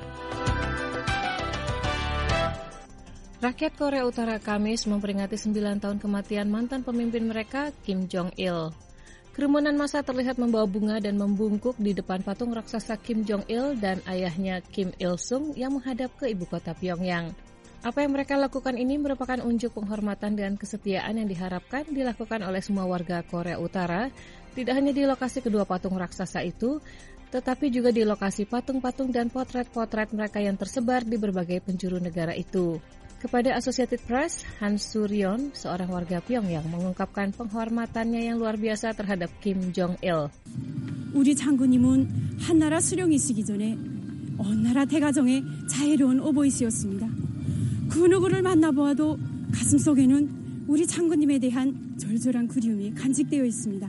Rakyat Korea Utara Kamis memperingati sembilan tahun kematian mantan pemimpin mereka, Kim Jong-il. Kerumunan massa terlihat membawa bunga dan membungkuk di depan patung raksasa Kim Jong-il dan ayahnya Kim Il-sung yang menghadap ke ibu kota Pyongyang. Apa yang mereka lakukan ini merupakan unjuk penghormatan dan kesetiaan yang diharapkan dilakukan oleh semua warga Korea Utara, tidak hanya di lokasi kedua patung raksasa itu, tetapi juga di lokasi patung-patung dan potret-potret mereka yang tersebar di berbagai penjuru negara itu. Kepada Associated Press, Han Suryon, seorang warga Pyongyang, mengungkapkan penghormatannya yang luar biasa terhadap Kim Jong-il.
우리 장군님은 한나라 수령이시기 전에 온 나라 대가정의 자애로운 오보이시였습니다. 그 누구를 만나보아도 가슴속에는 우리 장군님에 대한 절절한 그리움이 간직되어 있습니다.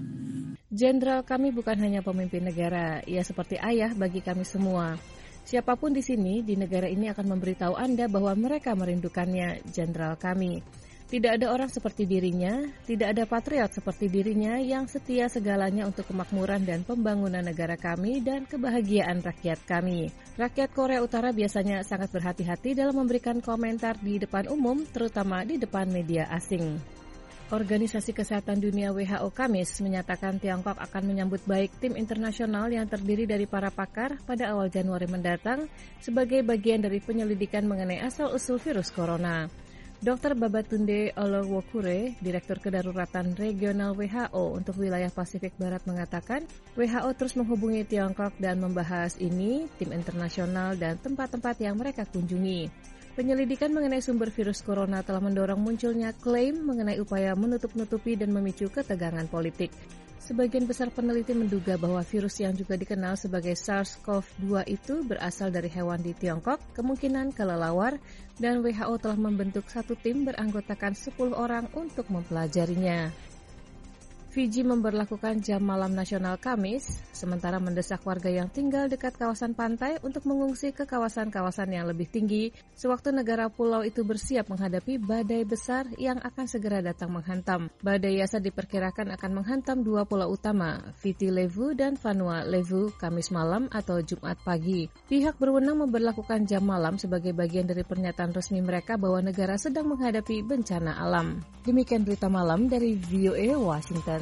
Jenderal kami bukan hanya pemimpin negara, ia seperti ayah bagi kami semua. Siapapun di sini, di negara ini akan memberitahu Anda bahwa mereka merindukannya, jenderal kami. Tidak ada orang seperti dirinya, tidak ada patriot seperti dirinya yang setia segalanya untuk kemakmuran dan pembangunan negara kami dan kebahagiaan rakyat kami. Rakyat Korea Utara biasanya sangat berhati-hati dalam memberikan komentar di depan umum, terutama di depan media asing. Organisasi Kesehatan Dunia W H O Kamis menyatakan Tiongkok akan menyambut baik tim internasional yang terdiri dari para pakar pada awal Januari mendatang sebagai bagian dari penyelidikan mengenai asal-usul virus corona. Doktor Babatunde Olowokure, Direktur Kedaruratan Regional W H O untuk wilayah Pasifik Barat mengatakan, W H O terus menghubungi Tiongkok dan membahas ini, tim internasional dan tempat-tempat yang mereka kunjungi. Penyelidikan mengenai sumber virus corona telah mendorong munculnya klaim mengenai upaya menutup-nutupi dan memicu ketegangan politik. Sebagian besar peneliti menduga bahwa virus yang juga dikenal sebagai SARS-CoV dua itu berasal dari hewan di Tiongkok, kemungkinan kelelawar, dan W H O telah membentuk satu tim beranggotakan sepuluh orang untuk mempelajarinya. Fiji memberlakukan jam malam nasional Kamis, sementara mendesak warga yang tinggal dekat kawasan pantai untuk mengungsi ke kawasan-kawasan yang lebih tinggi, sewaktu negara pulau itu bersiap menghadapi badai besar yang akan segera datang menghantam. Badai Yasa diperkirakan akan menghantam dua pulau utama, Viti Levu dan Vanua Levu, Kamis malam atau Jumat pagi. Pihak berwenang memberlakukan jam malam sebagai bagian dari pernyataan resmi mereka bahwa negara sedang menghadapi bencana alam. Demikian berita malam dari V O A Washington.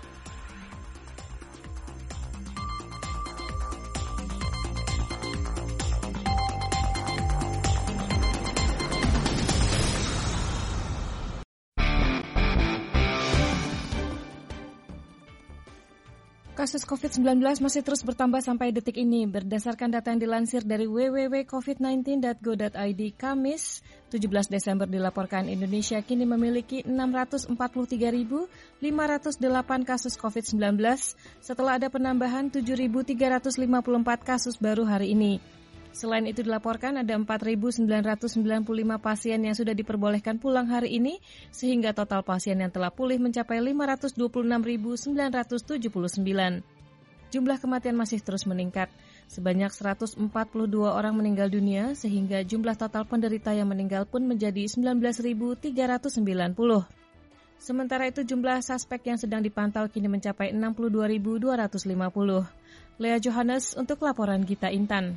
Kasus covid sembilan belas masih terus bertambah sampai detik ini. Berdasarkan data yang dilansir dari w w w titik covid sembilan belas titik go titik i d, Kamis, tujuh belas Desember dilaporkan Indonesia kini memiliki enam ratus empat puluh tiga ribu lima ratus delapan kasus covid sembilan belas setelah ada penambahan tujuh ribu tiga ratus lima puluh empat kasus baru hari ini. Selain itu dilaporkan ada empat ribu sembilan ratus sembilan puluh lima pasien yang sudah diperbolehkan pulang hari ini, sehingga total pasien yang telah pulih mencapai lima ratus dua puluh enam ribu sembilan ratus tujuh puluh sembilan. Jumlah kematian masih terus meningkat. Sebanyak seratus empat puluh dua orang meninggal dunia, sehingga jumlah total penderita yang meninggal pun menjadi sembilan belas ribu tiga ratus sembilan puluh. Sementara itu jumlah suspek yang sedang dipantau kini mencapai enam puluh dua ribu dua ratus lima puluh. Lea Johannes untuk laporan Gita Intan.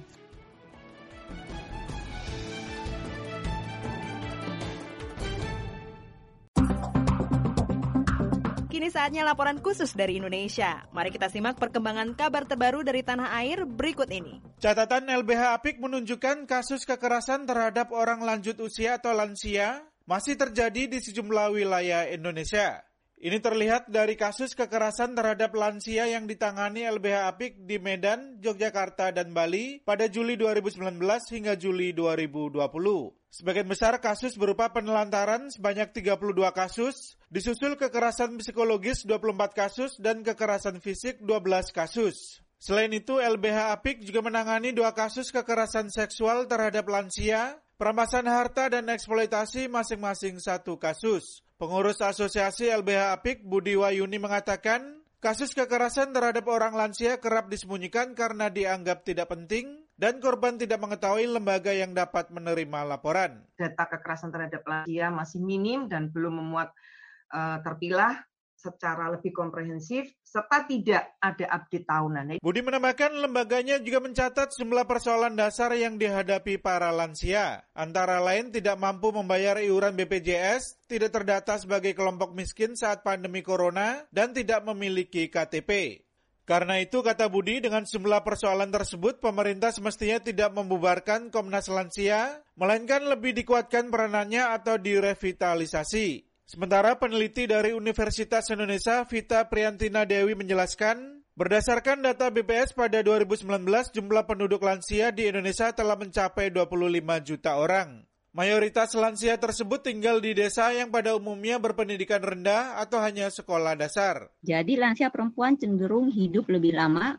Kini saatnya laporan khusus dari Indonesia. Mari kita simak perkembangan kabar terbaru dari tanah air berikut ini.
Catatan L B H Apik menunjukkan kasus kekerasan terhadap orang lanjut usia atau lansia masih terjadi di sejumlah wilayah Indonesia. Ini terlihat dari kasus kekerasan terhadap lansia yang ditangani L B H Apik di Medan, Yogyakarta, dan Bali pada Juli dua ribu sembilan belas hingga Juli dua ribu dua puluh. Sebagian besar kasus berupa penelantaran sebanyak tiga puluh dua kasus, disusul kekerasan psikologis dua puluh empat kasus, dan kekerasan fisik dua belas kasus. Selain itu, L B H Apik juga menangani dua kasus kekerasan seksual terhadap lansia, perampasan harta dan eksploitasi masing-masing satu kasus. Pengurus Asosiasi L B H Apik, Budi Wayuni, mengatakan, kasus kekerasan terhadap orang lansia kerap disembunyikan karena dianggap tidak penting dan korban tidak mengetahui lembaga yang dapat menerima laporan.
Data kekerasan terhadap lansia masih minim dan belum memuat uh, terpilah secara lebih komprehensif, serta tidak ada update tahunan.
Budi menambahkan lembaganya juga mencatat jumlah persoalan dasar yang dihadapi para lansia. Antara lain tidak mampu membayar iuran B P J S, tidak terdata sebagai kelompok miskin saat pandemi corona, dan tidak memiliki K T P. Karena itu, kata Budi, dengan jumlah persoalan tersebut, pemerintah semestinya tidak membubarkan Komnas Lansia, melainkan lebih dikuatkan peranannya atau direvitalisasi. Sementara peneliti dari Universitas Indonesia, Vita Priyantina Dewi, menjelaskan, berdasarkan data B P S pada dua ribu sembilan belas, jumlah penduduk lansia di Indonesia telah mencapai dua puluh lima juta orang. Mayoritas lansia tersebut tinggal di desa yang pada umumnya berpendidikan rendah atau hanya sekolah dasar.
Jadi lansia perempuan cenderung hidup lebih lama,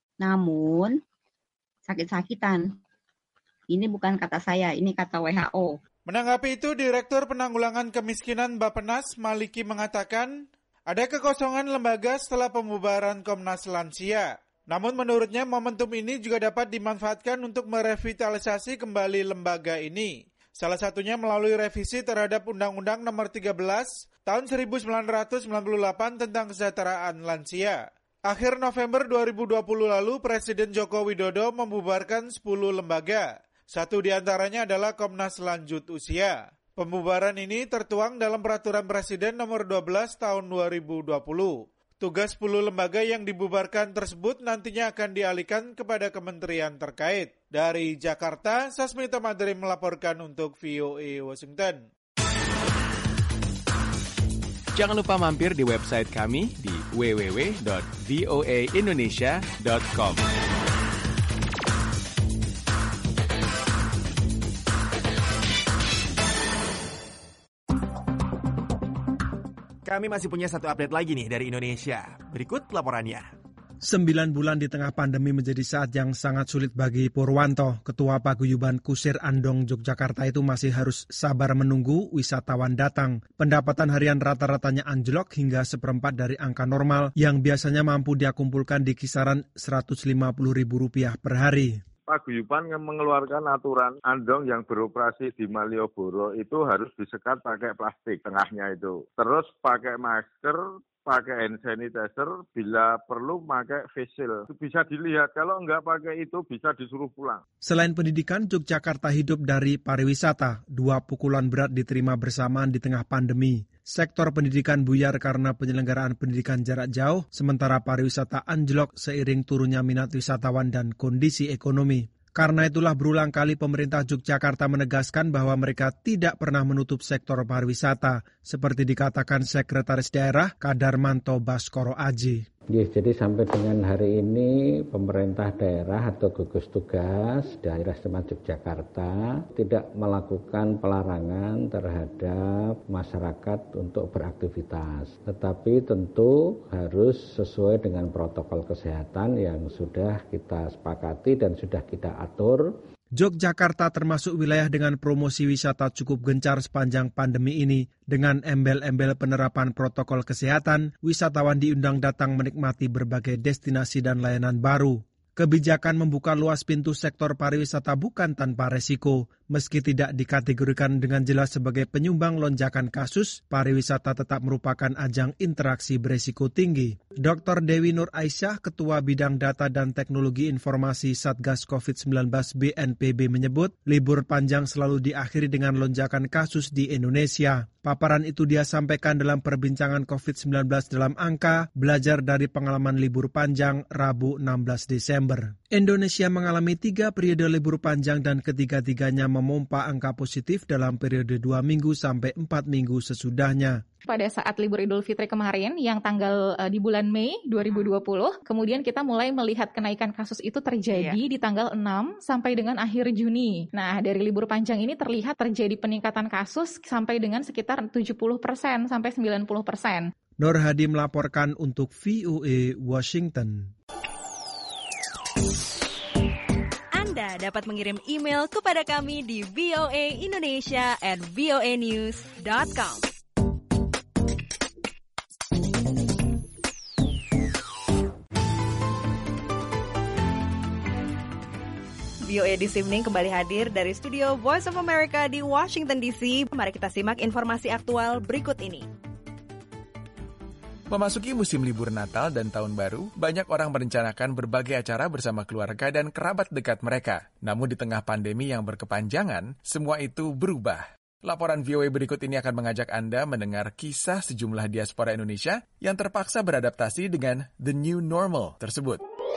namun sakit-sakitan. Ini bukan kata saya, ini kata W H O.
Menanggapi itu, Direktur Penanggulangan Kemiskinan Bappenas, Maliki, mengatakan ada kekosongan lembaga setelah pembubaran Komnas Lansia. Namun menurutnya momentum ini juga dapat dimanfaatkan untuk merevitalisasi kembali lembaga ini. Salah satunya melalui revisi terhadap Undang-Undang Nomor tiga belas Tahun seribu sembilan ratus sembilan puluh delapan tentang kesejahteraan lansia. Akhir November dua ribu dua puluh lalu, Presiden Joko Widodo membubarkan sepuluh lembaga. Satu di antaranya adalah Komnas Lanjut Usia. Pembubaran ini tertuang dalam Peraturan Presiden Nomor dua belas Tahun dua ribu dua puluh. Tugas sepuluh lembaga yang dibubarkan tersebut nantinya akan dialihkan kepada kementerian terkait. Dari Jakarta, Sasmita Madri melaporkan untuk V O A Washington.
Jangan lupa mampir di website kami di w w w dot v o a indonesia dot com.
Kami masih punya satu update lagi nih dari Indonesia. Berikut laporannya.
Sembilan bulan di tengah pandemi menjadi saat yang sangat sulit bagi Purwanto. Ketua Paguyuban Kusir Andong Yogyakarta itu masih harus sabar menunggu wisatawan datang. Pendapatan harian rata-ratanya anjlok hingga seperempat dari angka normal yang biasanya mampu dia kumpulkan di kisaran seratus lima puluh ribu rupiah per hari.
Paguyuban yang mengeluarkan aturan Andong yang beroperasi di Malioboro itu harus disekat pakai plastik tengahnya itu. Terus pakai masker, pakai hand sanitizer, bila perlu pakai face shield. Itu bisa dilihat, kalau enggak pakai itu bisa disuruh pulang.
Selain pendidikan, Yogyakarta hidup dari pariwisata. Dua pukulan berat diterima bersamaan di tengah pandemi. Sektor pendidikan buyar karena penyelenggaraan pendidikan jarak jauh, sementara pariwisata anjlok seiring turunnya minat wisatawan dan kondisi ekonomi. Karena itulah berulang kali pemerintah Yogyakarta menegaskan bahwa mereka tidak pernah menutup sektor pariwisata, seperti dikatakan Sekretaris Daerah Kadarmanto Baskoro Aji.
Jadi sampai dengan hari ini pemerintah daerah atau gugus tugas daerah istimewa Yogyakarta tidak melakukan pelarangan terhadap masyarakat untuk beraktivitas. Tetapi tentu harus sesuai dengan protokol kesehatan yang sudah kita sepakati dan sudah kita atur.
Yogyakarta termasuk wilayah dengan promosi wisata cukup gencar sepanjang pandemi ini. Dengan embel-embel penerapan protokol kesehatan, wisatawan diundang datang menikmati berbagai destinasi dan layanan baru. Kebijakan membuka luas pintu sektor pariwisata bukan tanpa resiko. Meski tidak dikategorikan dengan jelas sebagai penyumbang lonjakan kasus, pariwisata tetap merupakan ajang interaksi beresiko tinggi. Doktor Dewi Nur Aisyah, Ketua Bidang Data dan Teknologi Informasi Satgas covid sembilan belas B N P B menyebut, libur panjang selalu diakhiri dengan lonjakan kasus di Indonesia. Paparan itu dia sampaikan dalam perbincangan covid sembilan belas dalam angka, belajar dari pengalaman libur panjang Rabu enam belas Desember. Indonesia mengalami tiga periode libur panjang dan ketiga-tiganya memompa angka positif dalam periode dua minggu sampai empat minggu sesudahnya.
Pada saat libur Idul Fitri kemarin yang tanggal uh, di bulan Mei dua ribu dua puluh, kemudian kita mulai melihat kenaikan kasus itu terjadi yeah. di tanggal enam sampai dengan akhir Juni. Nah, dari libur panjang ini terlihat terjadi peningkatan kasus sampai dengan sekitar tujuh puluh persen sampai sembilan puluh persen.
Nur Hadi melaporkan untuk V O A Washington.
Anda dapat mengirim email kepada kami di voaindonesia at voanews dot com. V O A This Evening kembali hadir dari studio Voice of America di Washington D C. Mari kita simak informasi aktual berikut ini.
Memasuki musim libur Natal dan Tahun Baru, banyak orang merencanakan berbagai acara bersama keluarga dan kerabat dekat mereka. Namun di tengah pandemi yang berkepanjangan, semua itu berubah. Laporan V O A berikut ini akan mengajak Anda mendengar kisah sejumlah diaspora Indonesia yang terpaksa beradaptasi dengan the new normal tersebut.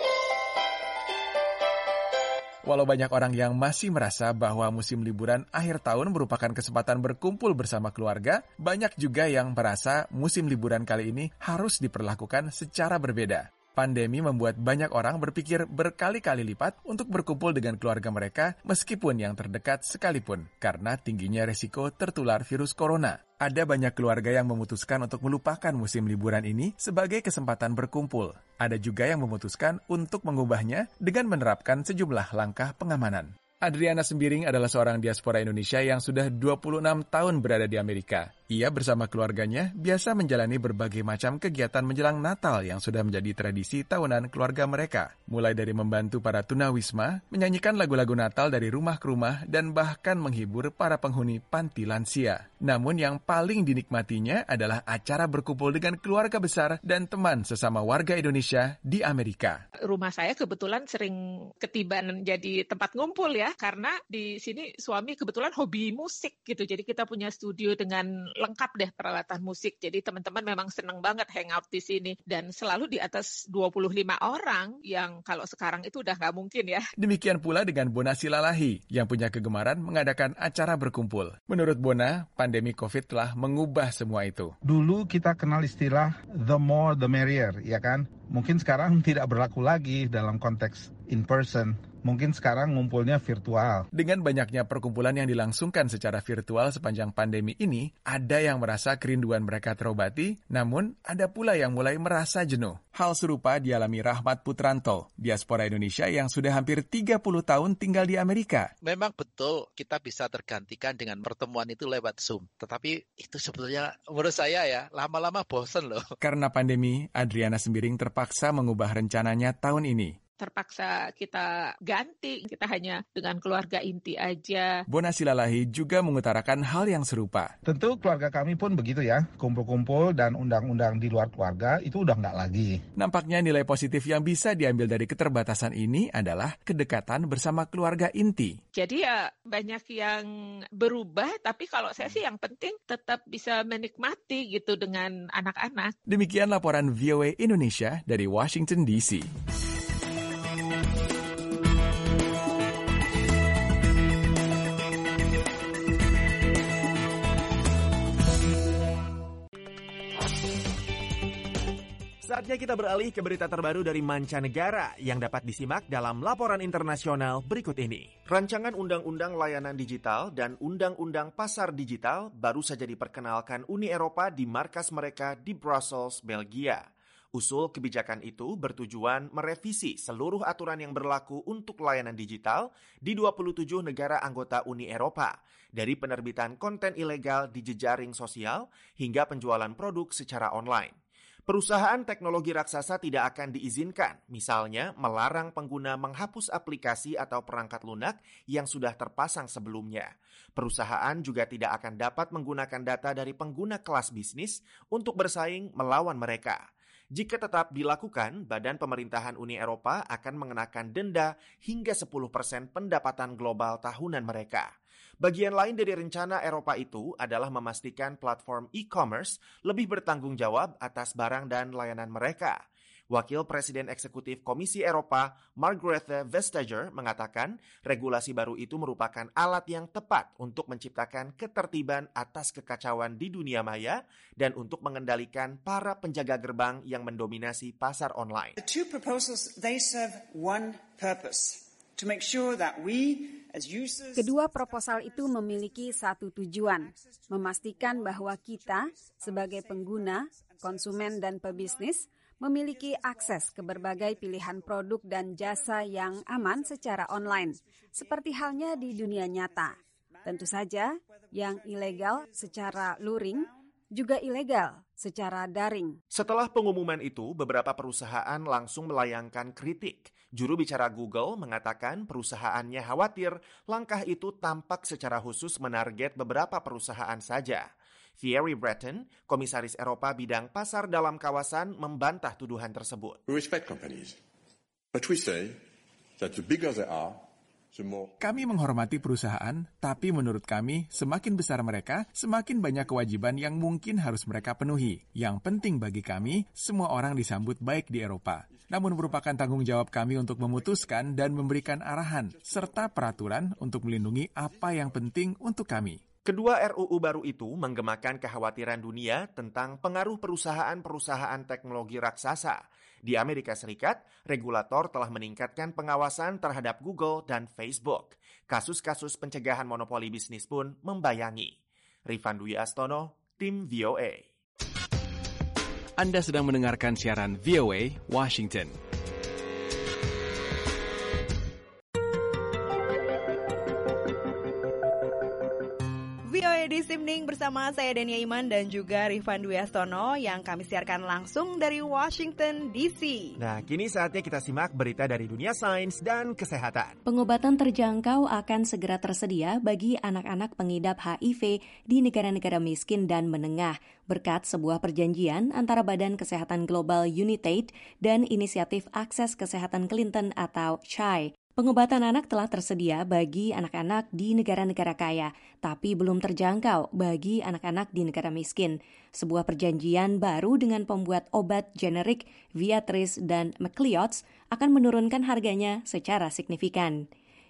Walau banyak orang yang masih merasa bahwa musim liburan akhir tahun merupakan kesempatan berkumpul bersama keluarga, banyak juga yang merasa musim liburan kali ini harus diperlakukan secara berbeda. Pandemi membuat banyak orang berpikir berkali-kali lipat untuk berkumpul dengan keluarga mereka meskipun yang terdekat sekalipun, karena tingginya resiko tertular virus corona. Ada banyak keluarga yang memutuskan untuk melupakan musim liburan ini sebagai kesempatan berkumpul. Ada juga yang memutuskan untuk mengubahnya dengan menerapkan sejumlah langkah pengamanan. Adriana Sembiring adalah seorang diaspora Indonesia yang sudah dua puluh enam tahun berada di Amerika. Ia bersama keluarganya biasa menjalani berbagai macam kegiatan menjelang Natal yang sudah menjadi tradisi tahunan keluarga mereka. Mulai dari membantu para tunawisma, menyanyikan lagu-lagu Natal dari rumah ke rumah, dan bahkan menghibur para penghuni panti lansia. Namun yang paling dinikmatinya adalah acara berkumpul dengan keluarga besar dan teman sesama warga Indonesia di Amerika.
Rumah saya kebetulan sering ketiban jadi tempat ngumpul ya, karena di sini suami kebetulan hobi musik gitu. Jadi kita punya studio dengan lengkap deh peralatan musik. Jadi teman-teman memang senang banget hangout di sini. Dan selalu di atas dua puluh lima orang yang kalau sekarang itu udah nggak mungkin ya.
Demikian pula dengan Bona Silalahi yang punya kegemaran mengadakan acara berkumpul. Menurut Bona, pandemi COVID telah mengubah semua itu.
Dulu kita kenal istilah the more the merrier, ya kan? Mungkin sekarang tidak berlaku lagi dalam konteks in person. mungkin sekarang ngumpulnya virtual.
Dengan banyaknya perkumpulan yang dilangsungkan secara virtual sepanjang pandemi ini, ada yang merasa kerinduan mereka terobati, namun ada pula yang mulai merasa jenuh. Hal serupa dialami Rahmat Putranto, diaspora Indonesia yang sudah hampir tiga puluh tahun tinggal di Amerika.
Memang betul kita bisa tergantikan dengan pertemuan itu lewat Zoom. Tetapi itu sebetulnya menurut saya ya, lama-lama bosen loh.
Karena pandemi, Adriana Sembiring terpaksa mengubah rencananya tahun ini.
Terpaksa kita ganti, kita hanya dengan keluarga inti aja.
Bona Silalahi juga mengutarakan hal yang serupa.
Tentu keluarga kami pun begitu ya, kumpul-kumpul dan undang-undang di luar keluarga itu udah nggak lagi.
Nampaknya nilai positif yang bisa diambil dari keterbatasan ini adalah kedekatan bersama keluarga inti.
Jadi ya banyak yang berubah, tapi kalau saya sih yang penting tetap bisa menikmati gitu dengan anak-anak.
Demikian laporan V O A Indonesia dari Washington D C.
Saatnya kita beralih ke berita terbaru dari mancanegara yang dapat disimak dalam laporan internasional berikut ini. Rancangan Undang-Undang Layanan Digital dan Undang-Undang Pasar Digital baru saja diperkenalkan Uni Eropa di markas mereka di Brussels, Belgia. Usul kebijakan itu bertujuan merevisi seluruh aturan yang berlaku untuk layanan digital di dua puluh tujuh negara anggota Uni Eropa, dari penerbitan konten ilegal di jejaring sosial hingga penjualan produk secara online. Perusahaan teknologi raksasa tidak akan diizinkan, misalnya melarang pengguna menghapus aplikasi atau perangkat lunak yang sudah terpasang sebelumnya. Perusahaan juga tidak akan dapat menggunakan data dari pengguna kelas bisnis untuk bersaing melawan mereka. Jika tetap dilakukan, Badan Pemerintahan Uni Eropa akan mengenakan denda hingga sepuluh persen pendapatan global tahunan mereka. Bagian lain dari rencana Eropa itu adalah memastikan platform e-commerce lebih bertanggung jawab atas barang dan layanan mereka. Wakil Presiden Eksekutif Komisi Eropa, Margrethe Vestager, mengatakan regulasi baru itu merupakan alat yang tepat untuk menciptakan ketertiban atas kekacauan di dunia maya dan untuk mengendalikan para penjaga gerbang yang mendominasi pasar online.
The two proposals, they serve one purpose, to make sure that we
Kedua proposal itu memiliki satu tujuan, memastikan bahwa kita sebagai pengguna, konsumen dan pebisnis memiliki akses ke berbagai pilihan produk dan jasa yang aman secara online, seperti halnya di dunia nyata. Tentu saja, yang ilegal secara luring juga ilegal secara daring.
Setelah pengumuman itu, beberapa perusahaan langsung melayangkan kritik. Juru bicara Google mengatakan perusahaannya khawatir langkah itu tampak secara khusus menarget beberapa perusahaan saja. Thierry Breton, Komisaris Eropa bidang pasar dalam kawasan, membantah tuduhan tersebut.
We respect companies, but we say that the bigger they are,
kami menghormati perusahaan, tapi menurut kami, semakin besar mereka, semakin banyak kewajiban yang mungkin harus mereka penuhi. Yang penting bagi kami, semua orang disambut baik di Eropa. Namun merupakan tanggung jawab kami untuk memutuskan dan memberikan arahan, serta peraturan untuk melindungi apa yang penting untuk kami.
Kedua R U U baru itu menggemakan kekhawatiran dunia tentang pengaruh perusahaan-perusahaan teknologi raksasa. Di Amerika Serikat, regulator telah meningkatkan pengawasan terhadap Google dan Facebook. Kasus-kasus pencegahan monopoli bisnis pun membayangi. Rifan Dwi Astono, tim V O A.
Anda sedang mendengarkan siaran V O A Washington.
V O A This Evening bersama saya Dania Iman dan juga Rifan Dwi Astono yang kami siarkan langsung dari Washington D C.
Nah, kini saatnya kita simak berita dari dunia sains dan kesehatan.
Pengobatan terjangkau akan segera tersedia bagi anak-anak pengidap H I V di negara-negara miskin dan menengah berkat sebuah perjanjian antara Badan Kesehatan Global UNITAID dan Inisiatif Akses Kesehatan Clinton atau C H I. Pengobatan anak telah tersedia bagi anak-anak di negara-negara kaya, tapi belum terjangkau bagi anak-anak di negara miskin. Sebuah perjanjian baru dengan pembuat obat generik Viatris dan Macleods akan menurunkan harganya secara signifikan.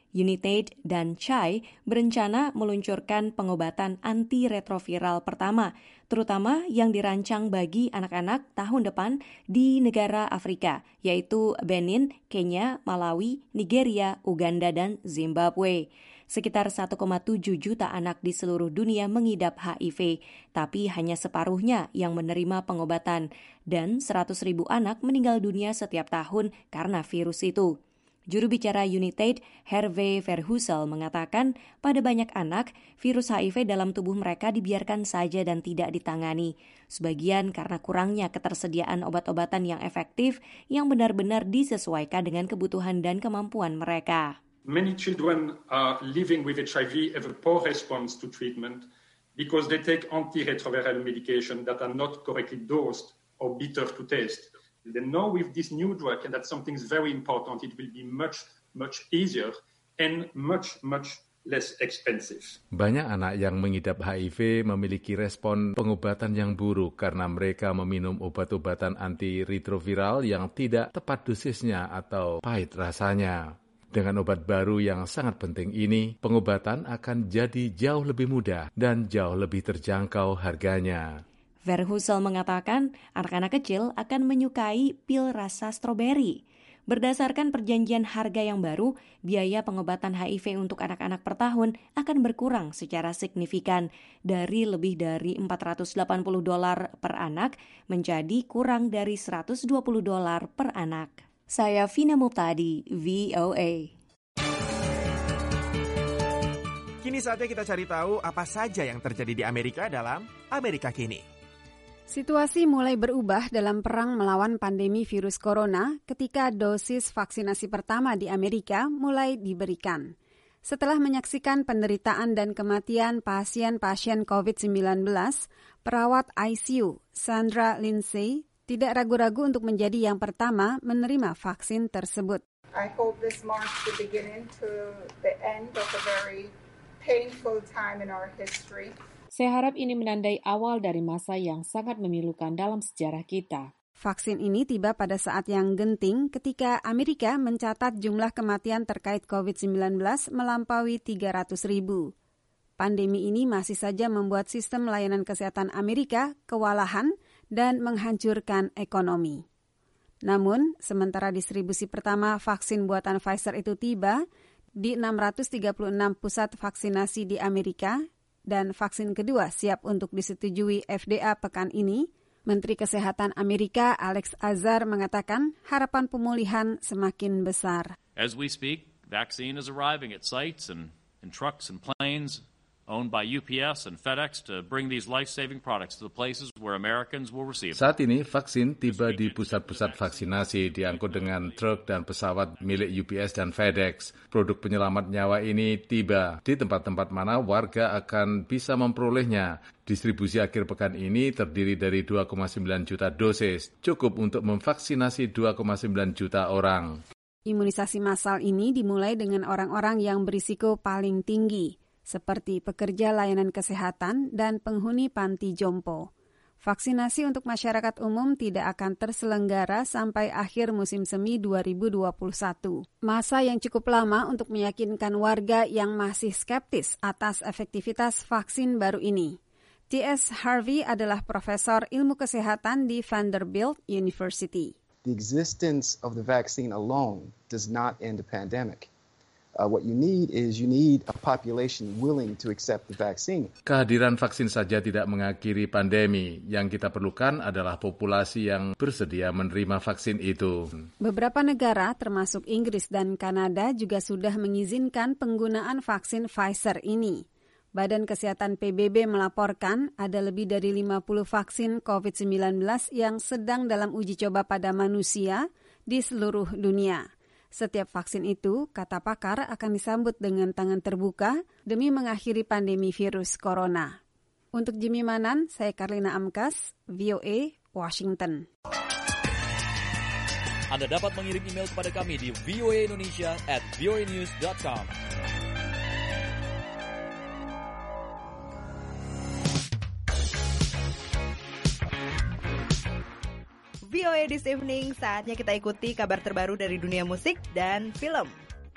Unitaid dan C H I berencana meluncurkan pengobatan antiretroviral pertama, terutama yang dirancang bagi anak-anak tahun depan di negara Afrika, yaitu Benin, Kenya, Malawi, Nigeria, Uganda, dan Zimbabwe. Sekitar satu koma tujuh juta anak di seluruh dunia mengidap H I V, tapi hanya separuhnya yang menerima pengobatan, dan seratus ribu anak meninggal dunia setiap tahun karena virus itu. Juru bicara Unitaid, Hervé Verhulst mengatakan pada banyak anak, virus H I V dalam tubuh mereka dibiarkan saja dan tidak ditangani. Sebagian karena kurangnya ketersediaan obat-obatan yang efektif yang benar-benar disesuaikan dengan kebutuhan dan kemampuan mereka.
Many children are living with H I V have a poor response to treatment because they take antiretroviral medication that are not correctly dosed or bitter to taste. They know with this new drug, and that's something very important, it will be much, much easier and much, much less expensive.
Banyak anak yang mengidap H I V memiliki respon pengobatan yang buruk karena mereka meminum obat-obatan antiretroviral yang tidak tepat dosisnya atau pahit rasanya. Dengan obat baru yang sangat penting ini, pengobatan akan jadi jauh lebih mudah dan jauh lebih terjangkau harganya.
Verhulst mengatakan anak-anak kecil akan menyukai pil rasa stroberi. Berdasarkan perjanjian harga yang baru, biaya pengobatan H I V untuk anak-anak per tahun akan berkurang secara signifikan dari lebih dari empat ratus delapan puluh dolar per anak menjadi kurang dari seratus dua puluh dolar per anak. Saya Vina Muptadi, V O A.
Kini saatnya kita cari tahu apa saja yang terjadi di Amerika dalam Amerika Kini.
Situasi mulai berubah dalam perang melawan pandemi virus corona ketika dosis vaksinasi pertama di Amerika mulai diberikan. Setelah menyaksikan penderitaan dan kematian pasien-pasien covid sembilan belas, perawat I C U Sandra Lindsay tidak ragu-ragu untuk menjadi yang pertama menerima vaksin tersebut.
I hope this marks the beginning to the end of a very painful time in our history.
Saya harap ini menandai awal dari masa yang sangat memilukan dalam sejarah kita.
Vaksin ini tiba pada saat yang genting ketika Amerika mencatat jumlah kematian terkait covid sembilan belas melampaui tiga ratus ribu. Pandemi ini masih saja membuat sistem layanan kesehatan Amerika kewalahan dan menghancurkan ekonomi. Namun, sementara distribusi pertama vaksin buatan Pfizer itu tiba di enam ratus tiga puluh enam pusat vaksinasi di Amerika, dan vaksin kedua siap untuk disetujui F D A pekan ini, Menteri Kesehatan Amerika Alex Azar mengatakan harapan pemulihan semakin besar.
As we speak, vaccine is arriving at sites and in trucks and planes owned by U P S and FedEx to bring these life-saving products to the places where Americans will receive them.
Saat ini vaksin tiba di pusat-pusat vaksinasi diangkut dengan truk dan pesawat milik U P S dan FedEx. Produk penyelamat nyawa ini tiba di tempat-tempat mana warga akan bisa memperolehnya. Distribusi akhir pekan ini terdiri dari dua koma sembilan juta dosis, cukup untuk memvaksinasi dua koma sembilan juta orang.
Imunisasi massal ini dimulai dengan orang-orang yang berisiko paling tinggi, seperti pekerja layanan kesehatan dan penghuni panti jompo. Vaksinasi untuk masyarakat umum tidak akan terselenggara sampai akhir musim semi dua ribu dua puluh satu. Masa yang cukup lama untuk meyakinkan warga yang masih skeptis atas efektivitas vaksin baru ini. T S Harvey adalah profesor ilmu kesehatan di Vanderbilt University.
The existence of the vaccine alone does not end the pandemic. Uh, what you need is you need a population willing to accept the vaccine.
Kehadiran vaksin saja tidak mengakhiri pandemi. Yang kita perlukan adalah populasi yang bersedia menerima vaksin itu.
Beberapa negara, termasuk Inggris dan Kanada, juga sudah mengizinkan penggunaan vaksin Pfizer ini. Badan Kesehatan P B B melaporkan ada lebih dari lima puluh vaksin covid sembilan belas yang sedang dalam uji coba pada manusia di seluruh dunia. Setiap vaksin itu, kata pakar, akan disambut dengan tangan terbuka demi mengakhiri pandemi virus corona. Untuk Jimmy Manan, saya Karlina Amkas, V O A, Washington.
Anda dapat mengirim email kepada kami di voaindonesia at voanews dot com.
V O A This Evening, saatnya kita ikuti kabar terbaru dari dunia musik dan film.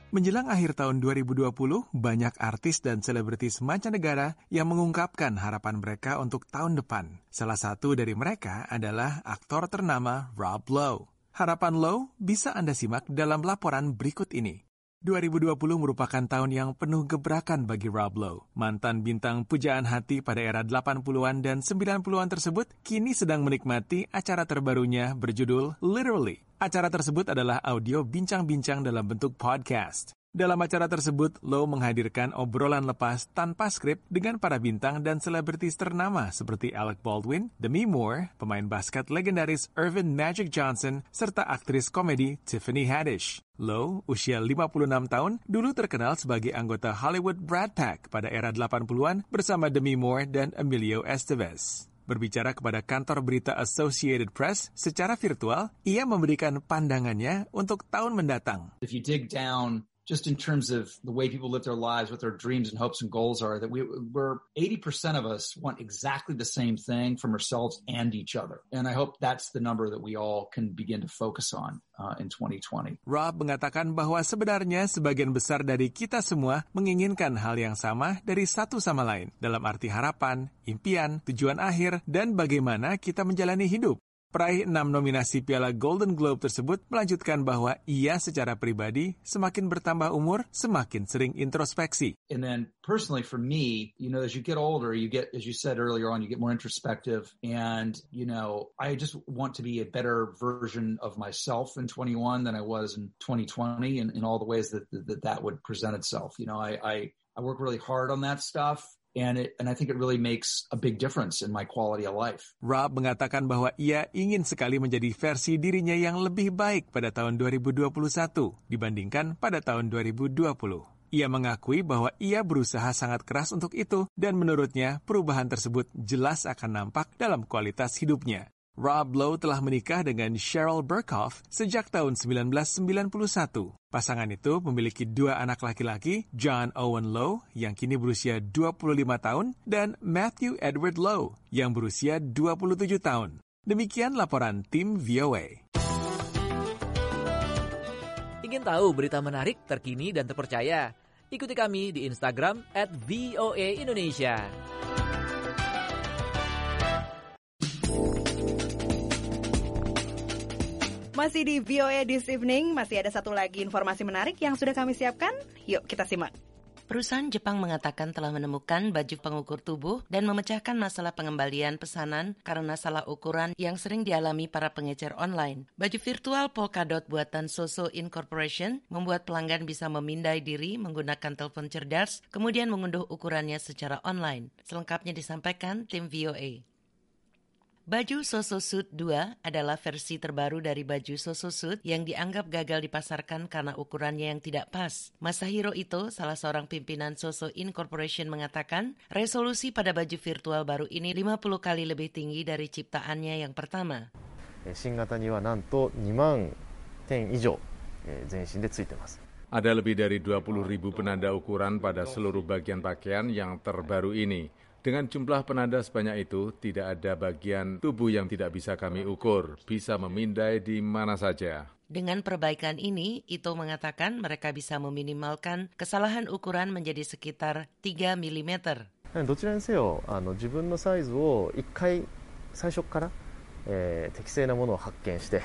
Menjelang akhir tahun dua ribu dua puluh, banyak artis dan selebritis mancanegara yang mengungkapkan harapan mereka untuk tahun depan. Salah satu dari mereka adalah aktor ternama Rob Lowe. Harapan Lowe bisa Anda simak dalam laporan berikut ini. dua ribu dua puluh merupakan tahun yang penuh gebrakan bagi Rob Lowe. Mantan bintang pujaan hati pada era delapan puluhan dan sembilan puluhan tersebut kini sedang menikmati acara terbarunya berjudul Literally. Acara tersebut adalah audio bincang-bincang dalam bentuk podcast. Dalam acara tersebut, Lowe menghadirkan obrolan lepas tanpa skrip dengan para bintang dan selebritis ternama seperti Alec Baldwin, Demi Moore, pemain basket legendaris Earvin Magic Johnson, serta aktris komedi Tiffany Haddish. Lowe, usia lima puluh enam tahun, dulu terkenal sebagai anggota Hollywood Brat Pack pada era delapan puluhan bersama Demi Moore dan Emilio Estevez. Berbicara kepada kantor berita Associated Press secara virtual, ia memberikan pandangannya untuk tahun mendatang.
If you dig down just in terms of the way people live their lives, what their dreams and hopes and goals are, that we, we're eighty percent of us want exactly the same thing from ourselves and each other. And I hope that's the number that we all can begin to focus on uh, in twenty twenty.
Rob mengatakan bahwa sebenarnya sebagian besar dari kita semua menginginkan hal yang sama dari satu sama lain, dalam arti harapan, impian, tujuan akhir, dan bagaimana kita menjalani hidup. Peraih enam nominasi Piala Golden Globe tersebut melanjutkan bahwa ia secara pribadi semakin bertambah umur, semakin sering introspeksi.
And then personally for me, you know, as you get older, you get, as you said earlier on, you get more introspective. And, you know, I just want to be a better version of myself in twenty-one than I was in twenty twenty in, in all the ways that, that that would present itself. You know, I, I, I work really hard on that stuff. And, it, and I think it really makes a big difference in my quality of life.
Rob mengatakan bahwa ia ingin sekali menjadi versi dirinya yang lebih baik pada tahun dua ribu dua puluh satu dibandingkan pada tahun dua ribu dua puluh. Ia mengakui bahwa ia berusaha sangat keras untuk itu dan menurutnya perubahan tersebut jelas akan nampak dalam kualitas hidupnya. Rob Lowe telah menikah dengan Sheryl Burkhoff sejak tahun sembilan belas sembilan puluh satu. Pasangan itu memiliki dua anak laki-laki, John Owen Lowe yang kini berusia dua puluh lima tahun dan Matthew Edward Lowe yang berusia dua puluh tujuh tahun. Demikian laporan tim V O A.
Ingin tahu berita menarik, terkini, dan terpercaya? Ikuti kami di Instagram at V O A Indonesia.
Masih di V O A This Evening, masih ada satu lagi informasi menarik yang sudah kami siapkan. Yuk kita simak.
Perusahaan Jepang mengatakan telah menemukan baju pengukur tubuh dan memecahkan masalah pengembalian pesanan karena salah ukuran yang sering dialami para pengecer online. Baju virtual Polkadot buatan Soso Incorporation membuat pelanggan bisa memindai diri menggunakan telepon cerdas, kemudian mengunduh ukurannya secara online. Selengkapnya disampaikan tim V O A. Baju Soso Suit dua adalah versi terbaru dari baju Soso Suit yang dianggap gagal dipasarkan karena ukurannya yang tidak pas. Masahiro Ito, salah seorang pimpinan Soso Incorporation, mengatakan resolusi pada baju virtual baru ini lima puluh kali lebih tinggi dari ciptaannya yang pertama.
新型にはなんとにまんてん以上全身でついてます。
Ada lebih dari dua puluh ribu penanda ukuran pada seluruh bagian pakaian yang terbaru ini. Dengan jumlah penanda sebanyak itu, tidak ada bagian tubuh yang tidak bisa kami ukur, bisa memindai di mana saja.
Dengan perbaikan ini, Ito mengatakan mereka bisa meminimalkan kesalahan ukuran menjadi sekitar tiga milimeter.
どちらにせよ、あの自分のサイズを一回最初から、えー、適正なものを発見して。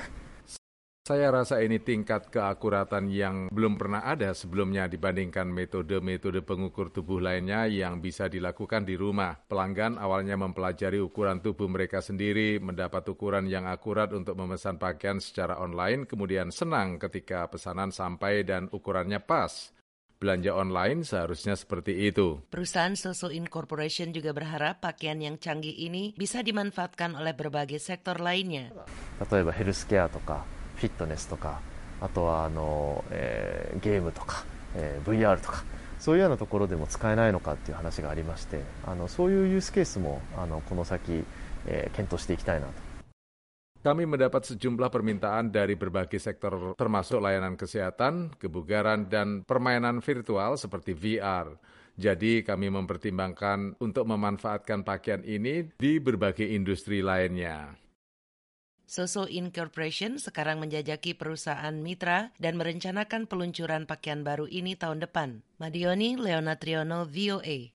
Saya rasa ini tingkat keakuratan yang belum pernah ada sebelumnya dibandingkan metode-metode pengukur tubuh lainnya yang bisa dilakukan di rumah. Pelanggan awalnya mempelajari ukuran tubuh mereka sendiri, mendapat ukuran yang akurat untuk memesan pakaian secara online, kemudian senang ketika pesanan sampai dan ukurannya pas. Belanja online seharusnya seperti itu.
Perusahaan Soso Incorporation juga berharap pakaian yang canggih ini bisa dimanfaatkan oleh berbagai sektor lainnya.
例えばヘルスケアとか フィットネスとか、あとはあの、えー、ゲームとか、えー、ブイアール とか、そういうようなところでも使えないのかっていう話がありまして、あのそういうユースケースもあのこの先、えー、検討していきたいなと。
Kami mendapat sejumlah permintaan dari berbagai sektor termasuk layanan kesehatan, kebugaran, dan permainan virtual seperti V R. Jadi kami mempertimbangkan untuk memanfaatkan pakaian ini di berbagai industri lainnya.
Soso Incorporation sekarang menjajaki perusahaan mitra dan merencanakan peluncuran pakaian baru ini tahun depan. Madioni, Leona Triono, V O A.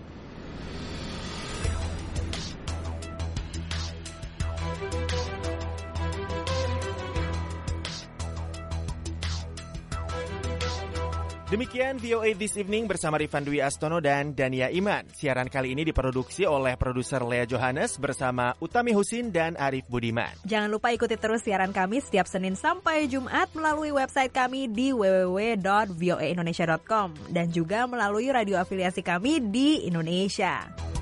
Demikian V O A This Evening bersama Rifan Dwi Astono dan Dania Iman. Siaran kali ini diproduksi oleh produser Lea Johannes bersama Utami Husin dan Arif Budiman.
Jangan lupa ikuti terus siaran kami setiap Senin sampai Jumat melalui website kami di w w w dot v o a indonesia dot com dan juga melalui radio afiliasi kami di Indonesia.